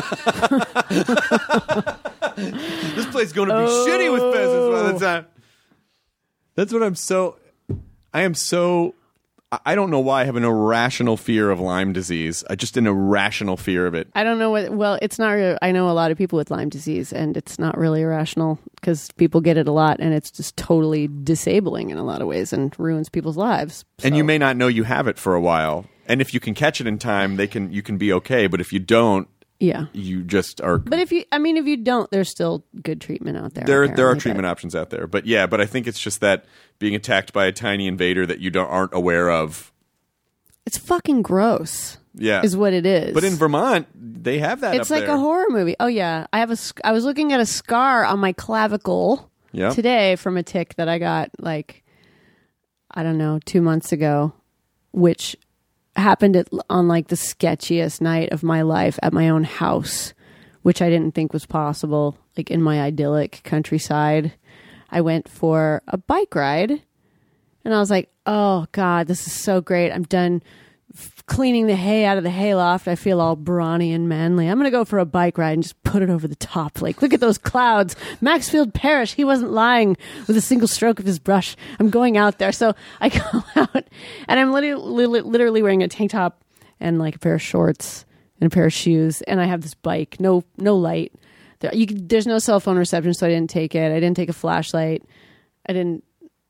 This place is going to be shitty with pheasants by the time. That's what I'm so. I am so. I- I don't know why I have an irrational fear of Lyme disease. I just an irrational fear of it. I don't know what. Well, it's not. re- I know a lot of people with Lyme disease, and it's not really irrational because people get it a lot, and it's just totally disabling in a lot of ways and ruins people's lives. And So- you may not know you have it for a while. And if you can catch it in time, they can. You can be okay. But if you don't, yeah. you just are. But if you, I mean, if you don't, there's still good treatment out there. There, there are apparently, treatment but- options out there, but yeah, but I think it's just that being attacked by a tiny invader that you don't aren't aware of. It's fucking gross. Yeah, Is what it is. But in Vermont, they have that. it's up like there. a horror movie. Oh yeah, I have a. sc- I was looking at a scar on my clavicle Yeah. today from a tick that I got. Like, I don't know, two months ago, which happened at, on like the sketchiest night of my life at my own house, which I didn't think was possible, like in my idyllic countryside. I went for a bike ride and I was like, oh God, this is so great. I'm done f- cleaning the hay out of the hayloft. I feel all brawny and manly. I'm going to go for a bike ride and just put it over the top. Like, look at those clouds. Maxfield Parrish, he wasn't lying with a single stroke of his brush. I'm going out there. So I go out and I'm literally, literally wearing a tank top and like a pair of shorts and a pair of shoes. And I have this bike, no, no light. There, you, there's no cell phone reception, so I didn't take it. I didn't take a flashlight. I didn't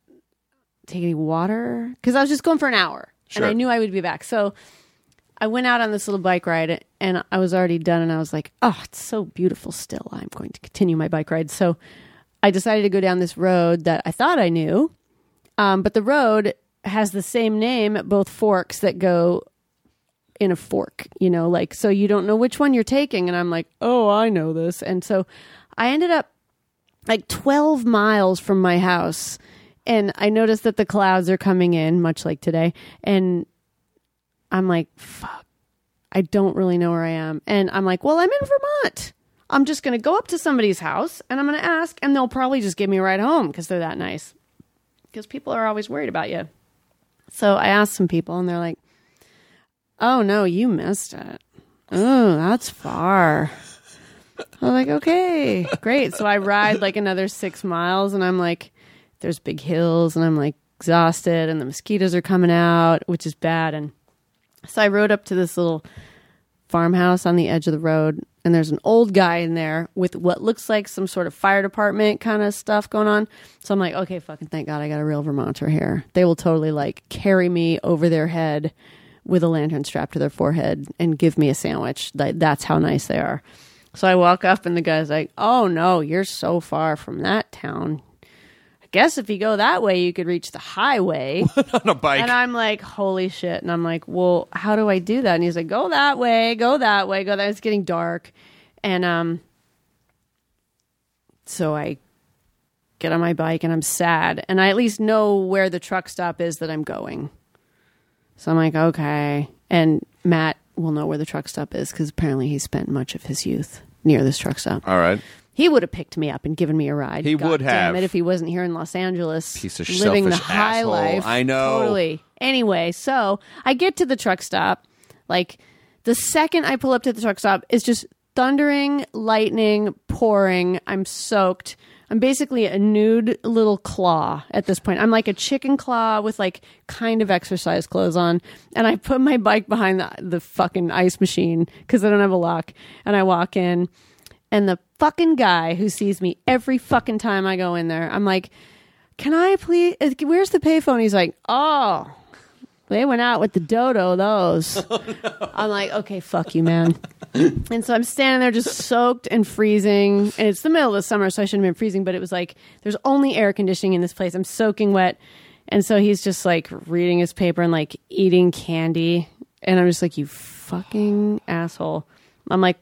take any water because I was just going for an hour. Sure. And I knew I would be back. So I went out on this little bike ride and I was already done and I was like, oh, it's so beautiful still. I'm going to continue my bike ride. So I decided to go down this road that I thought I knew. Um, but the road has the same name at both forks that go in a fork, you know, like, so you don't know which one you're taking. And I'm like, oh, I know this. And so I ended up like twelve miles from my house. And I noticed that the clouds are coming in, much like today. And I'm like, fuck, I don't really know where I am. And I'm like, well, I'm in Vermont. I'm just going to go up to somebody's house and I'm going to ask, and they'll probably just give me a ride home because they're that nice. Because people are always worried about you. So I asked some people and they're like, oh, no, you missed it. Oh, that's far. I'm like, okay, great. So I ride like another six miles and I'm like, there's big hills and I'm like exhausted and the mosquitoes are coming out, which is bad. And so I rode up to this little farmhouse on the edge of the road and there's an old guy in there with what looks like some sort of fire department kind of stuff going on. So I'm like, okay, fucking thank God I got a real Vermonter here. They will totally like carry me over their head with a lantern strapped to their forehead and give me a sandwich. That's how nice they are. So I walk up and the guy's like, oh no, you're so far from that town. Guess if you go that way, you could reach the highway on a bike. And I'm like, holy shit. And I'm like, well, how do I do that? And he's like, go that way, go that way, go that. It's getting dark. And um, so I get on my bike and I'm sad. And I at least know where the truck stop is that I'm going. So I'm like, okay. And Matt will know where the truck stop is because apparently he spent much of his youth near this truck stop. All right. He would have picked me up and given me a ride. He God would damn have. it, if he wasn't here in Los Angeles. Piece of living the selfish high asshole. life. I know. Totally. Anyway, so I get to the truck stop. Like, the second I pull up to the truck stop, it's just thundering, lightning, pouring. I'm soaked. I'm basically a nude little claw at this point. I'm like a chicken claw with like kind of exercise clothes on. And I put my bike behind the, the fucking ice machine because I don't have a lock. And I walk in. And the fucking guy who sees me every fucking time I go in there, I'm like, can I please, where's the payphone? He's like, oh, they went out with the dodo, those. Oh, no. I'm like, okay, fuck you, man. And so I'm standing there just soaked and freezing. And it's the middle of the summer, so I shouldn't have been freezing. But it was like, there's only air conditioning in this place. I'm soaking wet. And so he's just like reading his paper and like eating candy. And I'm just like, you fucking asshole. I'm like,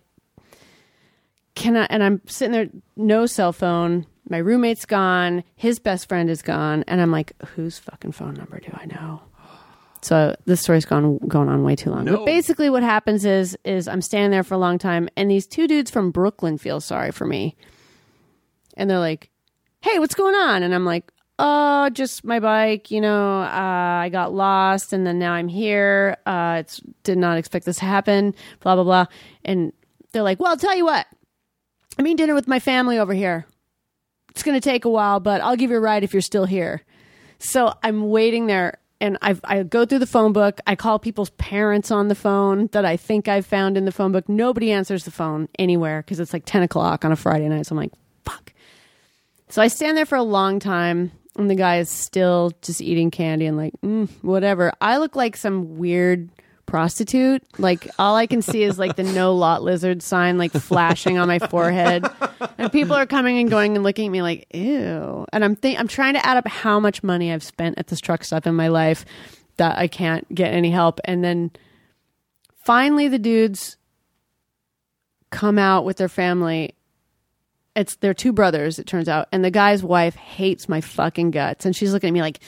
can I, and I'm sitting there, no cell phone. My roommate's gone. His best friend is gone. And I'm like, whose fucking phone number do I know? So this story's gone going on way too long. No. But basically what happens is, is I'm standing there for a long time and these two dudes from Brooklyn feel sorry for me. And they're like, hey, what's going on? And I'm like, oh, just my bike, you know, uh, I got lost and then now I'm here. Uh, it's did not expect this to happen, blah, blah, blah. And they're like, well, I'll tell you what. I'm eating dinner with my family over here. It's going to take a while, but I'll give you a ride if you're still here. So I'm waiting there, and I've, I go through the phone book. I call people's parents on the phone that I think I've found in the phone book. Nobody answers the phone anywhere because it's like ten o'clock on a Friday night. So I'm like, fuck. So I stand there for a long time, and the guy is still just eating candy and like, mm, whatever. I look like some weird prostitute. Like all I can see is like the no lot lizard sign like flashing on my forehead, and people are coming and going and looking at me like, ew. And I'm think I'm trying to add up how much money I've spent at this truck stop in my life that I can't get any help. And then finally the dudes come out with their family. It's their two brothers, it turns out, and the guy's wife hates my fucking guts, and she's looking at me like,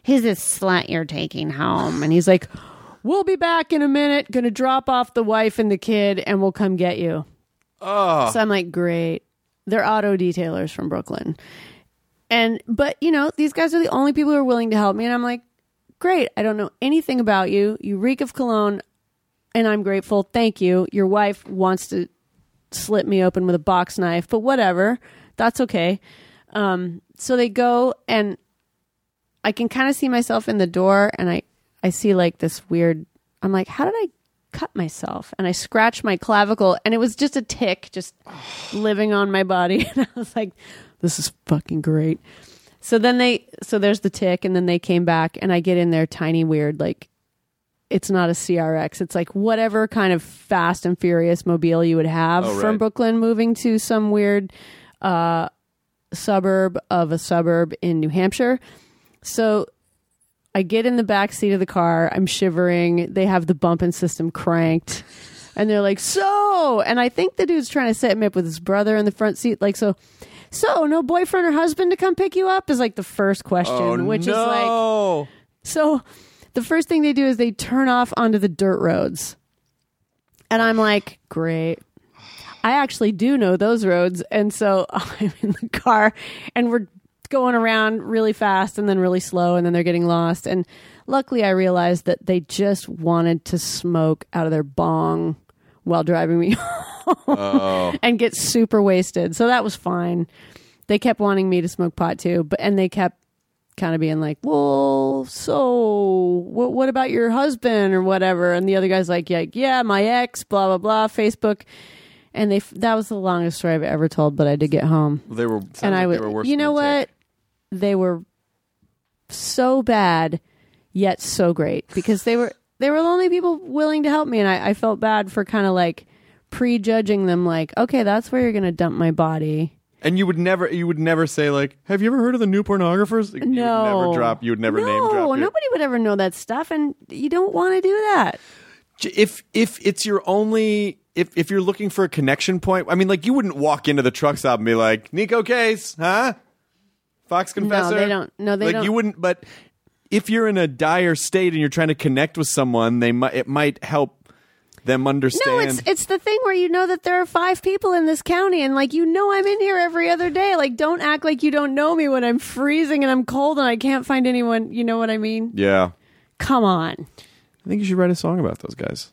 who's this slut you're taking home? And he's like, we'll be back in a minute. Gonna drop off the wife and the kid, and we'll come get you. Oh. So I'm like, great. They're auto detailers from Brooklyn. And, but, you know, these guys are the only people who are willing to help me. And I'm like, great. I don't know anything about you. You reek of cologne, and I'm grateful. Thank you. Your wife wants to slit me open with a box knife, but whatever. That's okay. Um, so they go, and I can kind of see myself in the door, and I, I see like this weird, I'm like, how did I cut myself? And I scratched my clavicle, and it was just a tick just living on my body. And I was like, this is fucking great. So then they, so there's the tick, and then they came back, and I get in there tiny weird, like, it's not a C R X. It's like whatever kind of fast and furious mobile you would have Oh, right. from Brooklyn moving to some weird uh, suburb of a suburb in New Hampshire. So I get in the back seat of the car. I'm shivering. They have the bumping system cranked. And they're like, so, and I think the dude's trying to set me up with his brother in the front seat. Like, so, so no boyfriend or husband to come pick you up is like the first question, Oh, which no. is like, so the first thing they do is they turn off onto the dirt roads. And I'm like, great. I actually do know those roads. And so I'm in the car, and we're going around really fast and then really slow, and then they're getting lost. And luckily I realized that they just wanted to smoke out of their bong while driving me home Oh. and get super wasted. So that was fine. They kept wanting me to smoke pot too, but and they kept kind of being like, well, so what, what about your husband or whatever? And the other guy's like, yeah, yeah, my ex, blah, blah, blah, Facebook. And they that was the longest story I've ever told, but I did get home. They were, And I like would, they were worse you know than the what? tick. They were so bad, yet so great, because they were they were the only people willing to help me, and I, I felt bad for kind of like prejudging them, like, okay, that's where you're gonna dump my body. And you would never, you would never say like, "Have you ever heard of the New Pornographers?" Like, No, you would never drop. You would never no, name drop. your- nobody would ever know that stuff, and you don't want to do that. If if it's your only, if if you're looking for a connection point, I mean, like you wouldn't walk into the truck stop and be like, "Nico Case, huh? Fox Confessor." they don't. No, they like don't. you wouldn't. But if you're in a dire state and you're trying to connect with someone, they might it might help them understand. No, it's it's the thing where you know that there are five people in this county, and like you know I'm in here every other day. Like, don't act like you don't know me when I'm freezing and I'm cold and I can't find anyone. You know what I mean? yeah. Come on. I think you should write a song about those guys.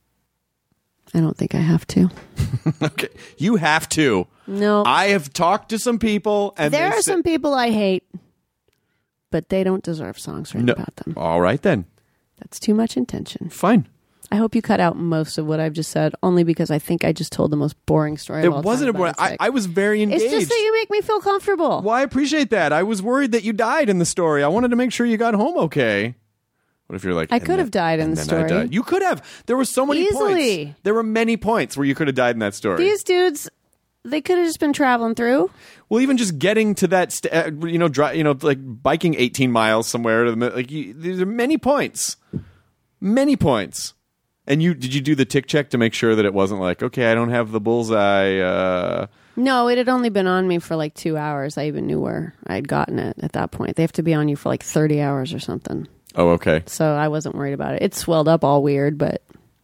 I don't think I have to. Okay, you have to. No, I have talked to some people, and there they are said- some people I hate, but they don't deserve songs written No. about them. All right then, That's too much intention. fine. I hope you cut out most of what I've just said, only because I think I just told the most boring story. It of all wasn't a time boy. about I, sex. I was very engaged. It's just that you make me feel comfortable. Well, I appreciate that. I was worried that you died in the story. I wanted to make sure you got home okay. What if you're like, I and could then- have died in and the then I story. died? You could have. There were so many Easily. points. There were many points where you could have died in that story. These dudes, they could have just been traveling through. well, even just getting to that, st- uh, you know, dri- you know, like biking eighteen miles somewhere to the mid- like. You, there are many points, many points. And you did you do the tick check to make sure that it wasn't like, okay, I don't have the bullseye. Uh, No, it had only been on me for like two hours. I even knew where I had gotten it at that point. They have to be on you for like thirty hours or something. oh, okay. So I wasn't worried about it. It swelled up all weird, but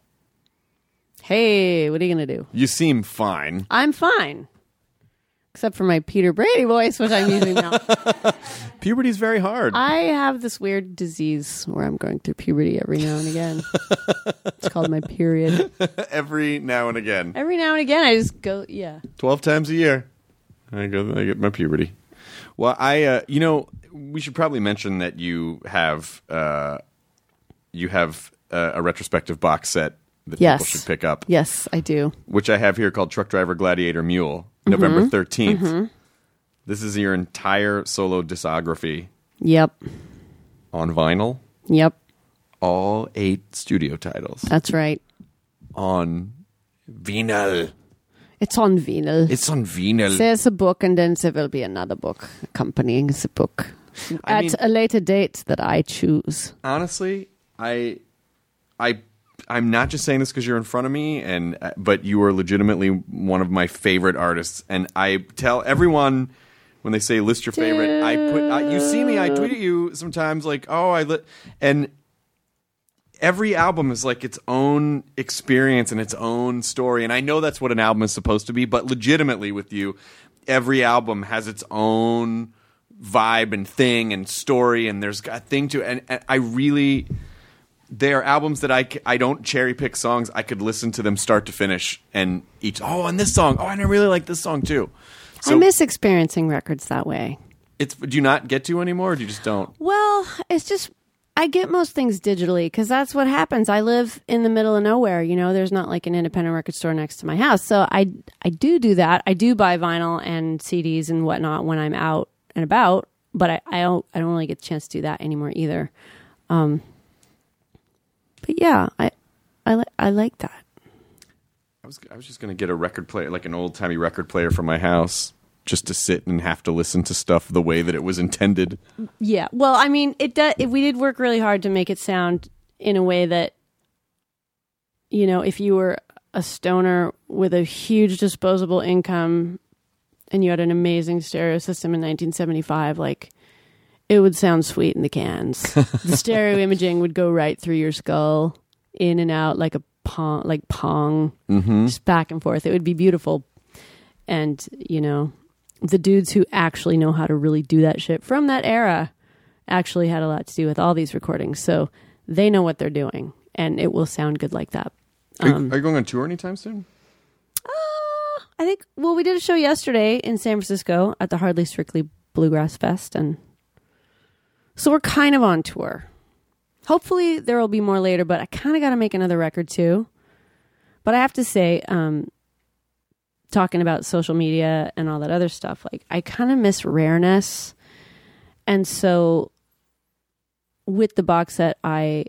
hey, what are you going to do? You seem fine. I'm fine. Except for my Peter Brady voice, which I'm using now. Puberty's very hard. I have this weird disease where I'm going through puberty every now and again. It's called my period. Every now and again. Every now and again, I just go, yeah. Twelve times a year, I go. I get my puberty. Well, I, uh, you know, we should probably mention that you have, uh, you have uh, a retrospective box set that Yes. people should pick up, Yes, I do. which I have here called Truck Driver Gladiator Mule, November thirteenth. This is your entire solo discography Yep. on vinyl, Yep. all eight studio titles That's right. on vinyl. It's on vinyl. It's on vinyl. There's a book, and then there will be another book accompanying the book I at mean- a later date that I choose. Honestly, I, I, I'm not just saying this because you're in front of me, and but you are legitimately one of my favorite artists, and I tell everyone when they say list your favorite, I put I, you see me. I tweet at you sometimes like, oh, I li-, and every album is like its own experience and its own story. And I know that's what an album is supposed to be, but legitimately with you, every album has its own vibe and thing and story, and there's a thing to. And, and I really, they are albums that I I don't cherry pick songs. I could listen to them start to finish, and each oh, and this song, oh, and I really like this song too. So, I miss experiencing records that way. It's do you not get to anymore, or do you just don't? Well, it's just I get most things digitally because that's what happens. I live in the middle of nowhere. You know, there's not like an independent record store next to my house, so I I do do that. I do buy vinyl and C Ds and whatnot when I'm out and about, but I I don't I don't really get the chance to do that anymore either. Um, but yeah, I I like I like that. I was I was just gonna get a record player, like an old timey record player from my house, just to sit and have to listen to stuff the way that it was intended. Yeah, well, I mean, it does. If we did work really hard to make it sound in a way that, you know, if you were a stoner with a huge disposable income and you had an amazing stereo system in nineteen seventy-five, like it would sound sweet in the cans. The stereo imaging would go right through your skull, in and out like a pong, like pong, Mm-hmm. just back and forth. It would be beautiful. And, you know, the dudes who actually know how to really do that shit from that era actually had a lot to do with all these recordings. So they know what they're doing, and it will sound good like that. Are, you, Um, are you going on tour anytime soon? uh, I think, well, we did a show yesterday in San Francisco at the Hardly Strictly Bluegrass Fest, and so we're kind of on tour. Hopefully there will be more later, but I kind of got to make another record too. But I have to say, um, talking about social media and all that other stuff, like I kind of miss rareness. And so with the box set, I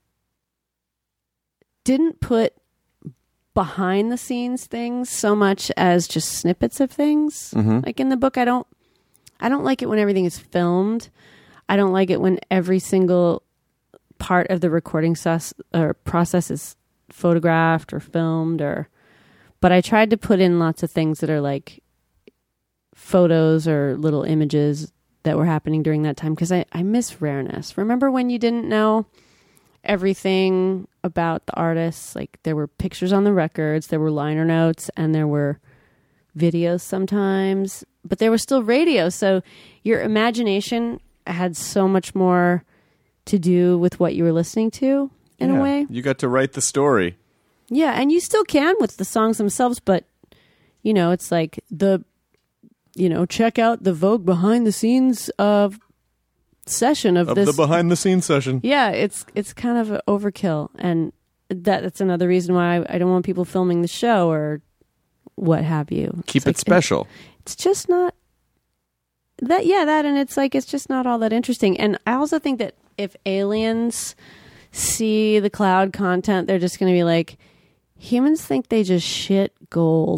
didn't put behind the scenes things so much as just snippets of things. Mm-hmm. Like in the book, I don't, I don't like it when everything is filmed. I don't like it when every single part of the recording sus- or process is photographed or filmed, or, but I tried to put in lots of things that are like photos or little images that were happening during that time, because I, I miss rareness. Remember when you didn't know everything about the artists? Like there were pictures on the records, there were liner notes, and there were videos sometimes, but there was still radio. So your imagination had so much more to do with what you were listening to in Yeah. a way. You got to write the story. Yeah, and you still can with the songs themselves, but you know, it's like the, you know, check out the Vogue behind the scenes of session of, Of this. the behind the scenes session. Yeah, it's it's kind of overkill, and that that's another reason why I, I don't want people filming the show or what have you. Keep It's it like, special. It's just not that. Yeah, that, and it's like it's just not all that interesting. And I also think that if aliens see the cloud content, they're just going to be like, humans think they just shit gold.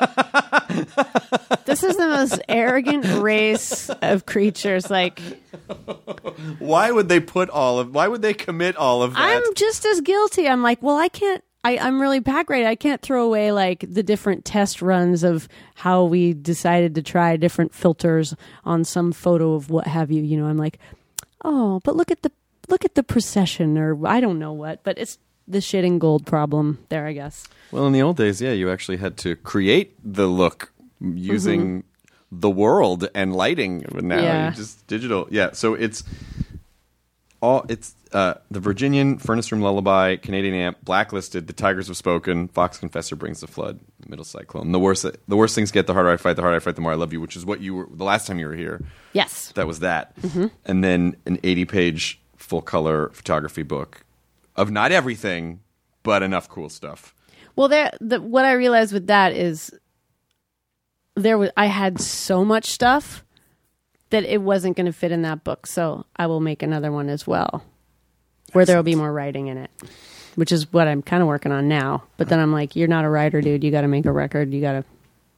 This is the most arrogant race of creatures. Like, Why would they put all of? Why would they commit all of that? I'm just as guilty. I'm like, well, I can't. I, I'm really pack rated. I can't throw away like the different test runs of how we decided to try different filters on some photo of what have you. You know, I'm like, oh, but look at the look at the procession, or I don't know what. But it's the shitting gold problem there, I guess. Well, in the old days, yeah, you actually had to create the look using the world and lighting. But now Yeah. you just digital. Yeah, so it's all it's uh, the Virginian, Furnace Room Lullaby, Canadian Amp, Blacklisted, The Tigers Have Spoken, Fox Confessor Brings the Flood, Middle Cyclone. The worse the worse things get, the harder I fight. The harder I fight, the more I love you. Which is what you were the last time you were here. Yes. That was that, and then an eighty-page full color photography book of not everything, but enough cool stuff. Well, there. The, what I realized with that is there was I had so much stuff that it wasn't going to fit in that book. So I will make another one as well, where there will be more writing in it, which is what I'm kind of working on now. But then I'm like, you're not a writer, dude. You got to make a record. You got to.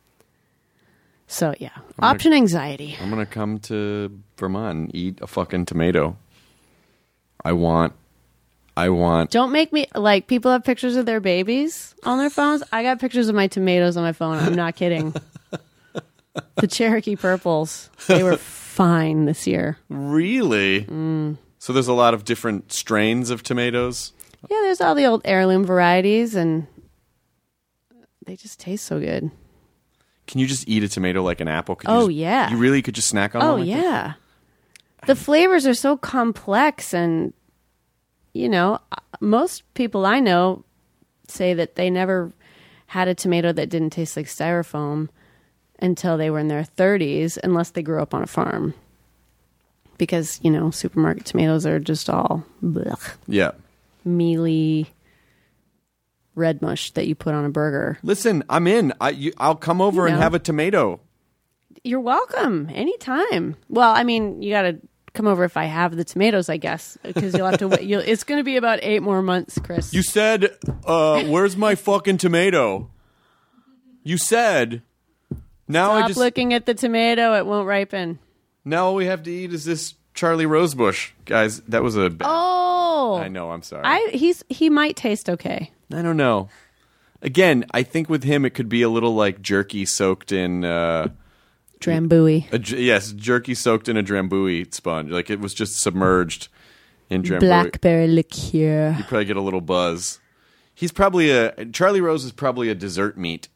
So yeah, gonna- option anxiety. I'm gonna come to Vermont and eat a fucking tomato. I want, I want. Don't make me like people have pictures of their babies on their phones. I got pictures of my tomatoes on my phone. I'm not kidding. The Cherokee Purples, they were fine this year. Really? Mm. So there's a lot of different strains of tomatoes? Yeah, there's all the old heirloom varieties, and they just taste so good. Can you just eat a tomato like an apple? Could you Oh, just- yeah. You really could just snack on Oh, one like that? yeah. The flavors are so complex, and, you know, most people I know say that they never had a tomato that didn't taste like styrofoam until they were in their thirties, unless they grew up on a farm. Because, you know, supermarket tomatoes are just all blech, Yeah. mealy red mush that you put on a burger. Listen, I'm in. I, you, I'll come over You and know. have a tomato. You're welcome anytime. Well, I mean, you got to come over if I have the tomatoes, I guess, because you'll have to wait. You'll, it's going to be about eight more months, Chris. You said, uh, where's my fucking tomato? You said. Now Stop I just looking at the tomato; it won't ripen. now all we have to eat is this Charlie Rosebush, guys. That was a. Bad, Oh, I know. I'm sorry. I he's he might taste okay. I don't know. Again, I think with him it could be a little like jerky soaked in. Uh, Drambuie, a, j- yes, jerky soaked in a drambuie sponge. Like it was just submerged in drambuie. blackberry liqueur. You probably get a little buzz. He's probably a Charlie Rose is probably a dessert meat.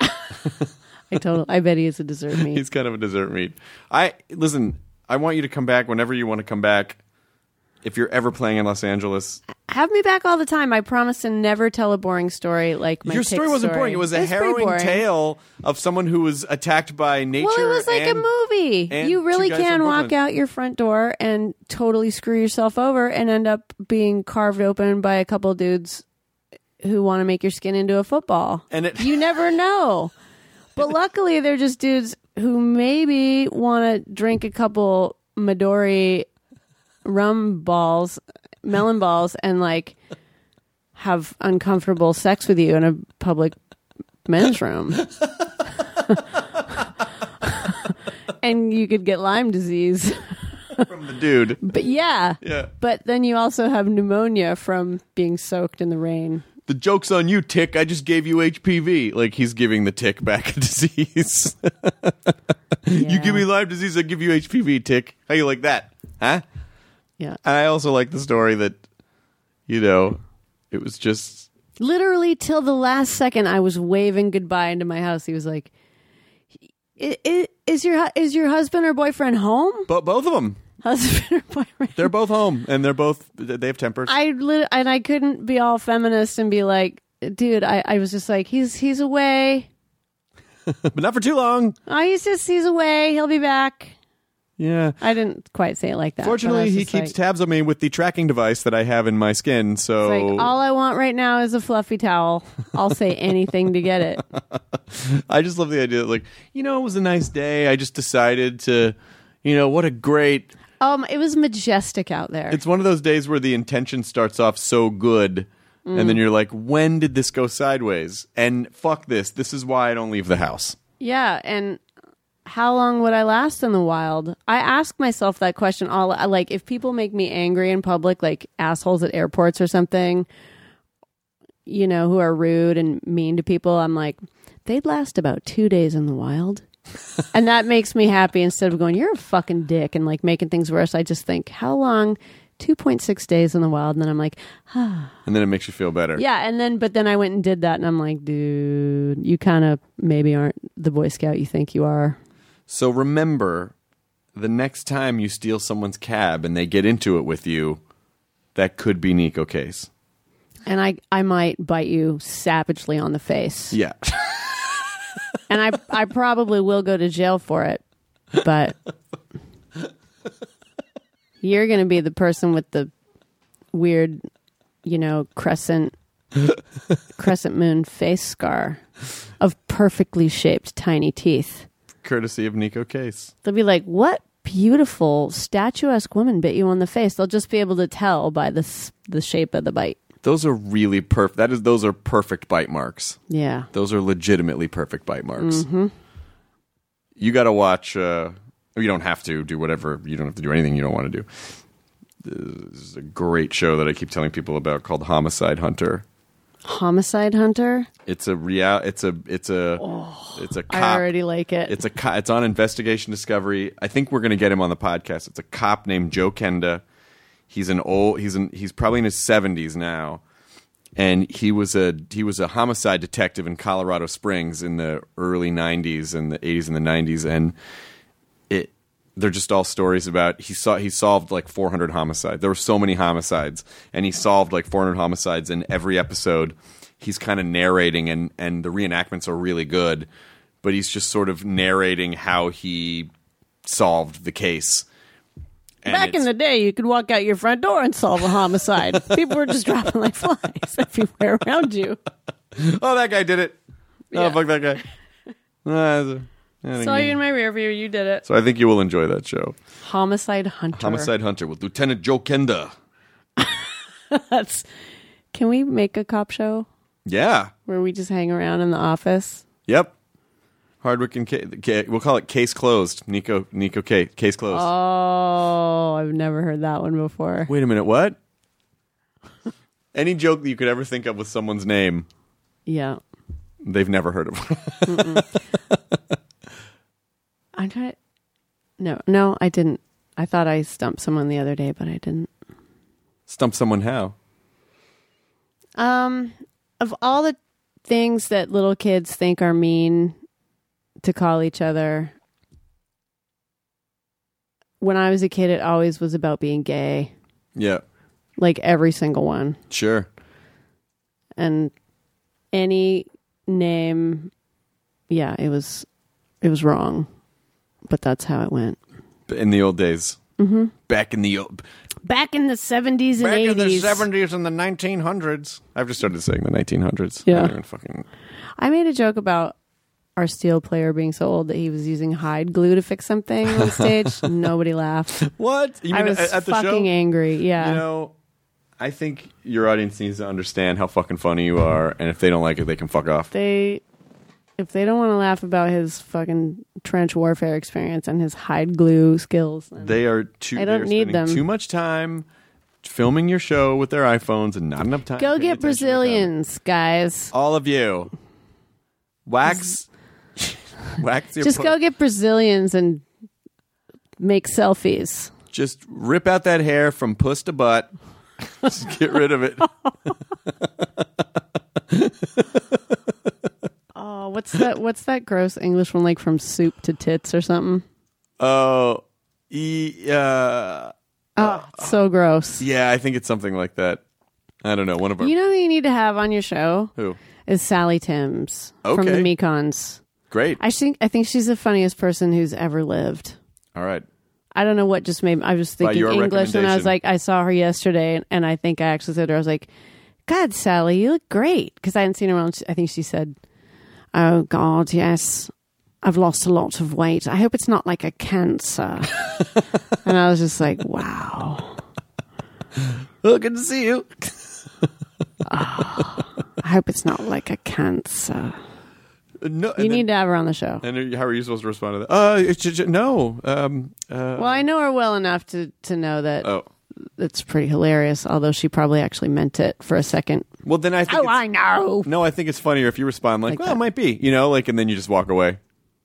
I told. I bet he is a dessert meat. He's kind of a dessert meat. I listen. I want you to come back whenever you want to come back. If you're ever playing in Los Angeles, Have me back all the time. I promise to never tell a boring story like my your tick story wasn't story. boring. It was a pretty harrowing boring. tale of someone who was attacked by nature. Well, it was like and- a movie. and You really two guys can from walk Brooklyn. out your front door and totally screw yourself over and end up being carved open by a couple dudes who want to make your skin into a football. And it- you never know. But luckily, they're just dudes who maybe want to drink a couple Midori rum balls, melon balls, and like have uncomfortable sex with you in a public men's room. And you could get Lyme disease. from the dude. But yeah. Yeah. But then you also have pneumonia from being soaked in the rain. The joke's on you, Tick. I just gave you H P V. Like he's giving the Tick back a disease. You Yeah. give me Lyme disease, I give you H P V, Tick. How you like that? Huh? Yeah. I also like the story that, you know, it was just Literally till the last second, I was waving goodbye into my house. He was like, "I- I- "Is your hu- is your husband or boyfriend home? but both of them. Husband or boyfriend?" They're both home and they're both they have tempers. I lit- and I couldn't be all feminist and be like, "Dude," I, I was just like, "He's he's away. but not for too long. Oh, he's just he's away. He'll be back." Yeah. I didn't quite say it like that. but I Fortunately, was he just keeps like, tabs on me with the tracking device that I have in my skin. So like, all I want right now is a fluffy towel. I'll say anything to get it. I just love the idea that, like, you know, it was a nice day. I just decided to, you know, what a great. Um, it was majestic out there. It's one of those days where the intention starts off so good. And then you're like, when did this go sideways? And fuck this. This is why I don't leave the house. Yeah, and how long would I last in the wild? I ask myself that question all like if people make me angry in public, like assholes at airports or something, you know, who are rude and mean to people, I'm like, they'd last about two days in the wild. And that makes me happy instead of going, you're a fucking dick and like making things worse. I just think, how long? two point six days in the wild. And then I'm like, And then it makes you feel better. yeah. And then, but then I went and did that and I'm like, dude, you kind of maybe aren't the Boy Scout you think you are. So remember, the next time you steal someone's cab and they get into it with you, that could be Nico Case. And I, I might bite you savagely on the face. Yeah. And I, I probably will go to jail for it. But you're going to be the person with the weird, you know, crescent, crescent moon face scar of perfectly shaped tiny teeth. Courtesy of Nico Case. They'll be like, what beautiful statuesque woman bit you on the face? They'll just be able to tell by the, s- the shape of the bite. Those are really perfect. That is, those are perfect bite marks. Yeah. Those are legitimately perfect bite marks. Mm-hmm. You got to watch. Uh, you don't have to do whatever. You don't have to do anything you don't want to do. This is a great show that I keep telling people about called Homicide Hunter. Homicide Hunter. It's a real. It's a. It's a. it's a cop. I already like it. It's a. co- It's on Investigation Discovery. I think we're going to get him on the podcast. It's a cop named Joe Kenda. He's an old. He's an. He's probably in his seventies now, and he was a. He was a homicide detective in Colorado Springs in the early nineties and the eighties and the nineties, and it. They're just all stories about he saw he solved like four hundred homicides. There were so many homicides, and he solved like four hundred homicides. In every episode, he's kind of narrating, and and the reenactments are really good. But he's just sort of narrating how he solved the case. And Back in it's- the day, you could walk out your front door and solve a homicide. People were just dropping like flies everywhere around you. oh, that guy did it. Yeah. Oh, fuck that guy. Uh, I think Saw you- you in my rear view. You did it. so I think you will enjoy that show. Homicide Hunter. Homicide Hunter with Lieutenant Joe Kenda. That's. Can we make a cop show Yeah. where we just hang around in the office? Yep. Hardwick and K- K- we'll call it Case Closed. Nico Nico K. Case Closed. Oh, I've never heard that one before. Wait a minute, what? Any joke that you could ever think of with someone's name, Yeah. they've never heard of. I'm trying. No, no, I didn't. I thought I stumped someone the other day, but I didn't. Stump someone how? Um, of all the things that little kids think are mean to call each other, when I was a kid, it always was about being gay. Yeah, Like every single one. sure. And any name, yeah, it was, it was wrong. But that's how it went. In the old days. Mm-hmm. Back in the old... Back in the seventies and Back eighties. in the seventies and the nineteen hundreds. I've just started saying the nineteen hundreds. Yeah. I don't even fucking... I made a joke about our steel player being so old that he was using hide glue to fix something on stage. Nobody laughed. What? You I mean was at, at the fucking show? angry. Yeah. You know, I think your audience needs to understand how fucking funny you are, and if they don't like it, they can fuck off. they, if they don't want to laugh about his fucking trench warfare experience and his hide glue skills, then They are too. I don't they are need spending them. Too much time filming your show with their iPhones and not enough time. go paying get attention to them. Brazilians, guys. All of you, wax, wax your. Just pu- go get Brazilians and make selfies. Just rip out that hair from puss to butt. Just get rid of it. Oh, what's that? What's that gross English one like from soup to tits or something? Oh, e- uh, Oh, it's so gross. yeah. I think it's something like that. I don't know. One of our You know who you need to have on your show who? is Sally Timms from the Okay. Mekons. Great. I think I think she's the funniest person who's ever lived. All right. I don't know what just made I was By thinking your English and I was recommendation. like I saw her yesterday and, and I think I actually said to her I was like, God, Sally, you look great because I hadn't seen her around. I think she said, "Oh God, yes, I've lost a lot of weight. I hope it's not like a cancer." And I was just like, wow. Well, good to see you. I hope it's not like a cancer. No, You need to have her on the show. And how are you supposed to respond to that? Uh, it's just, no. Um, uh, Well, I know her well enough to, to know that oh, it's pretty hilarious, although she probably actually meant it for a second. well, then I think. Oh, it's- I know. No, I think it's funnier if you respond like, Like "Well, that. it might be," you know, like, and then you just walk away.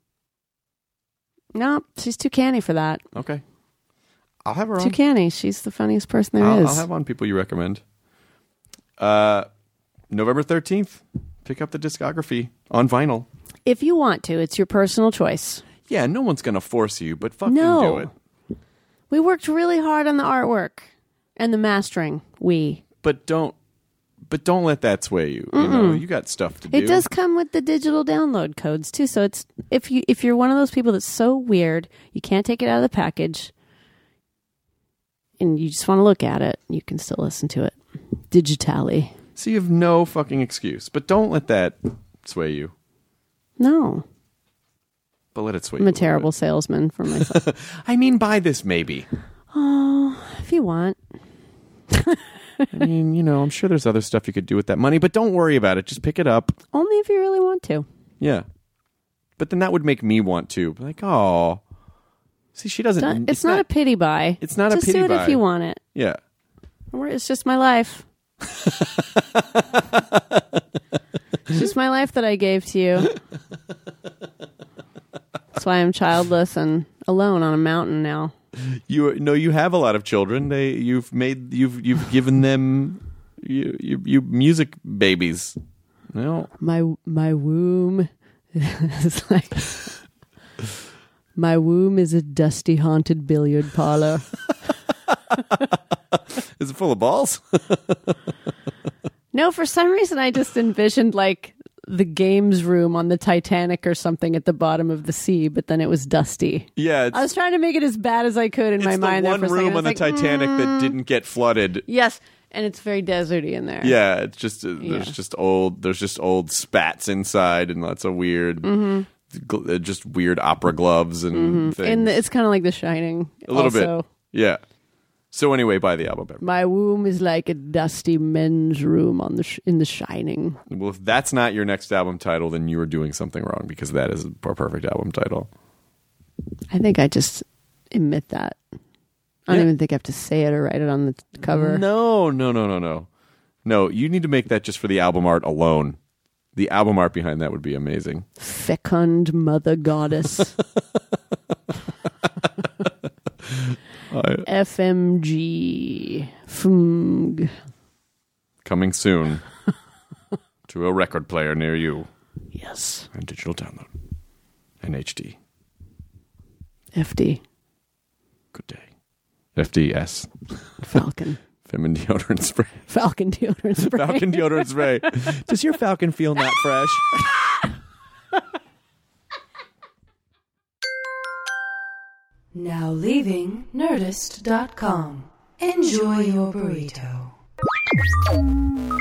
No, she's too canny for that. Okay, I'll have her Too on. canny. She's the funniest person there I'll, is. I'll have on people you recommend. Uh, November thirteenth. Pick up the discography on vinyl. If you want to, it's your personal choice. Yeah, no one's gonna force you, but fucking No. do it. We worked really hard on the artwork and the mastering. We. But don't. But don't let that sway you. You know, you got stuff to do. It does come with the digital download codes too. So it's if you if you're one of those people that's so weird you can't take it out of the package, and you just want to look at it, you can still listen to it digitally. So you have no fucking excuse. But don't let that sway you. No, But let it sway I'm you. a terrible salesman for myself. bit. I mean, buy this maybe. Oh, if you want. I mean, you know, I'm sure there's other stuff you could do with that money, but don't worry about it. Just pick it up. Only if you really want to. Yeah. But then that would make me want to. Be like, oh. See, she doesn't. It's, it's not, a pity buy. it's not a Just pity do it buy. if you want it. Yeah. Or it's just my life. It's just my life that I gave to you. That's why I'm childless and alone on a mountain now. You no, you have a lot of children. They you've made you've you've given them you you, you music babies. No, My my womb is like my womb is a dusty haunted billiard parlor. is it full of balls? No, for some reason I just envisioned like the games room on the Titanic or something at the bottom of the sea, but then it was dusty. Yeah, it's, I was trying to make it as bad as I could in it's my the mind. one there for a second. room I on the was like, Titanic mm. that didn't get flooded. Yes, and it's very deserty in there. Yeah, it's just uh, there's Yeah. just old there's just old spats inside and lots of weird, Mm-hmm. gl- uh, just weird opera gloves and things. And the, it's kind of like The Shining. a little also. bit. Yeah. So anyway, buy the album. everybody. My womb is like a dusty men's room on the sh- in The Shining. Well, if that's not your next album title, then you are doing something wrong because that is a perfect album title. I think I just admit that. I don't Yeah. even think I have to say it or write it on the t- cover. No, no, no, no, no. No, you need to make that just for the album art alone. The album art behind that would be amazing. Fecund mother goddess. F M G. F M G. Coming soon to a record player near you Yes. and digital download and H D. F D. Good day. F D S. Falcon. Feminine deodorant spray. Falcon deodorant spray. Falcon deodorant spray. Does your Falcon feel not fresh? Now leaving Nerdist dot com. Enjoy your burrito.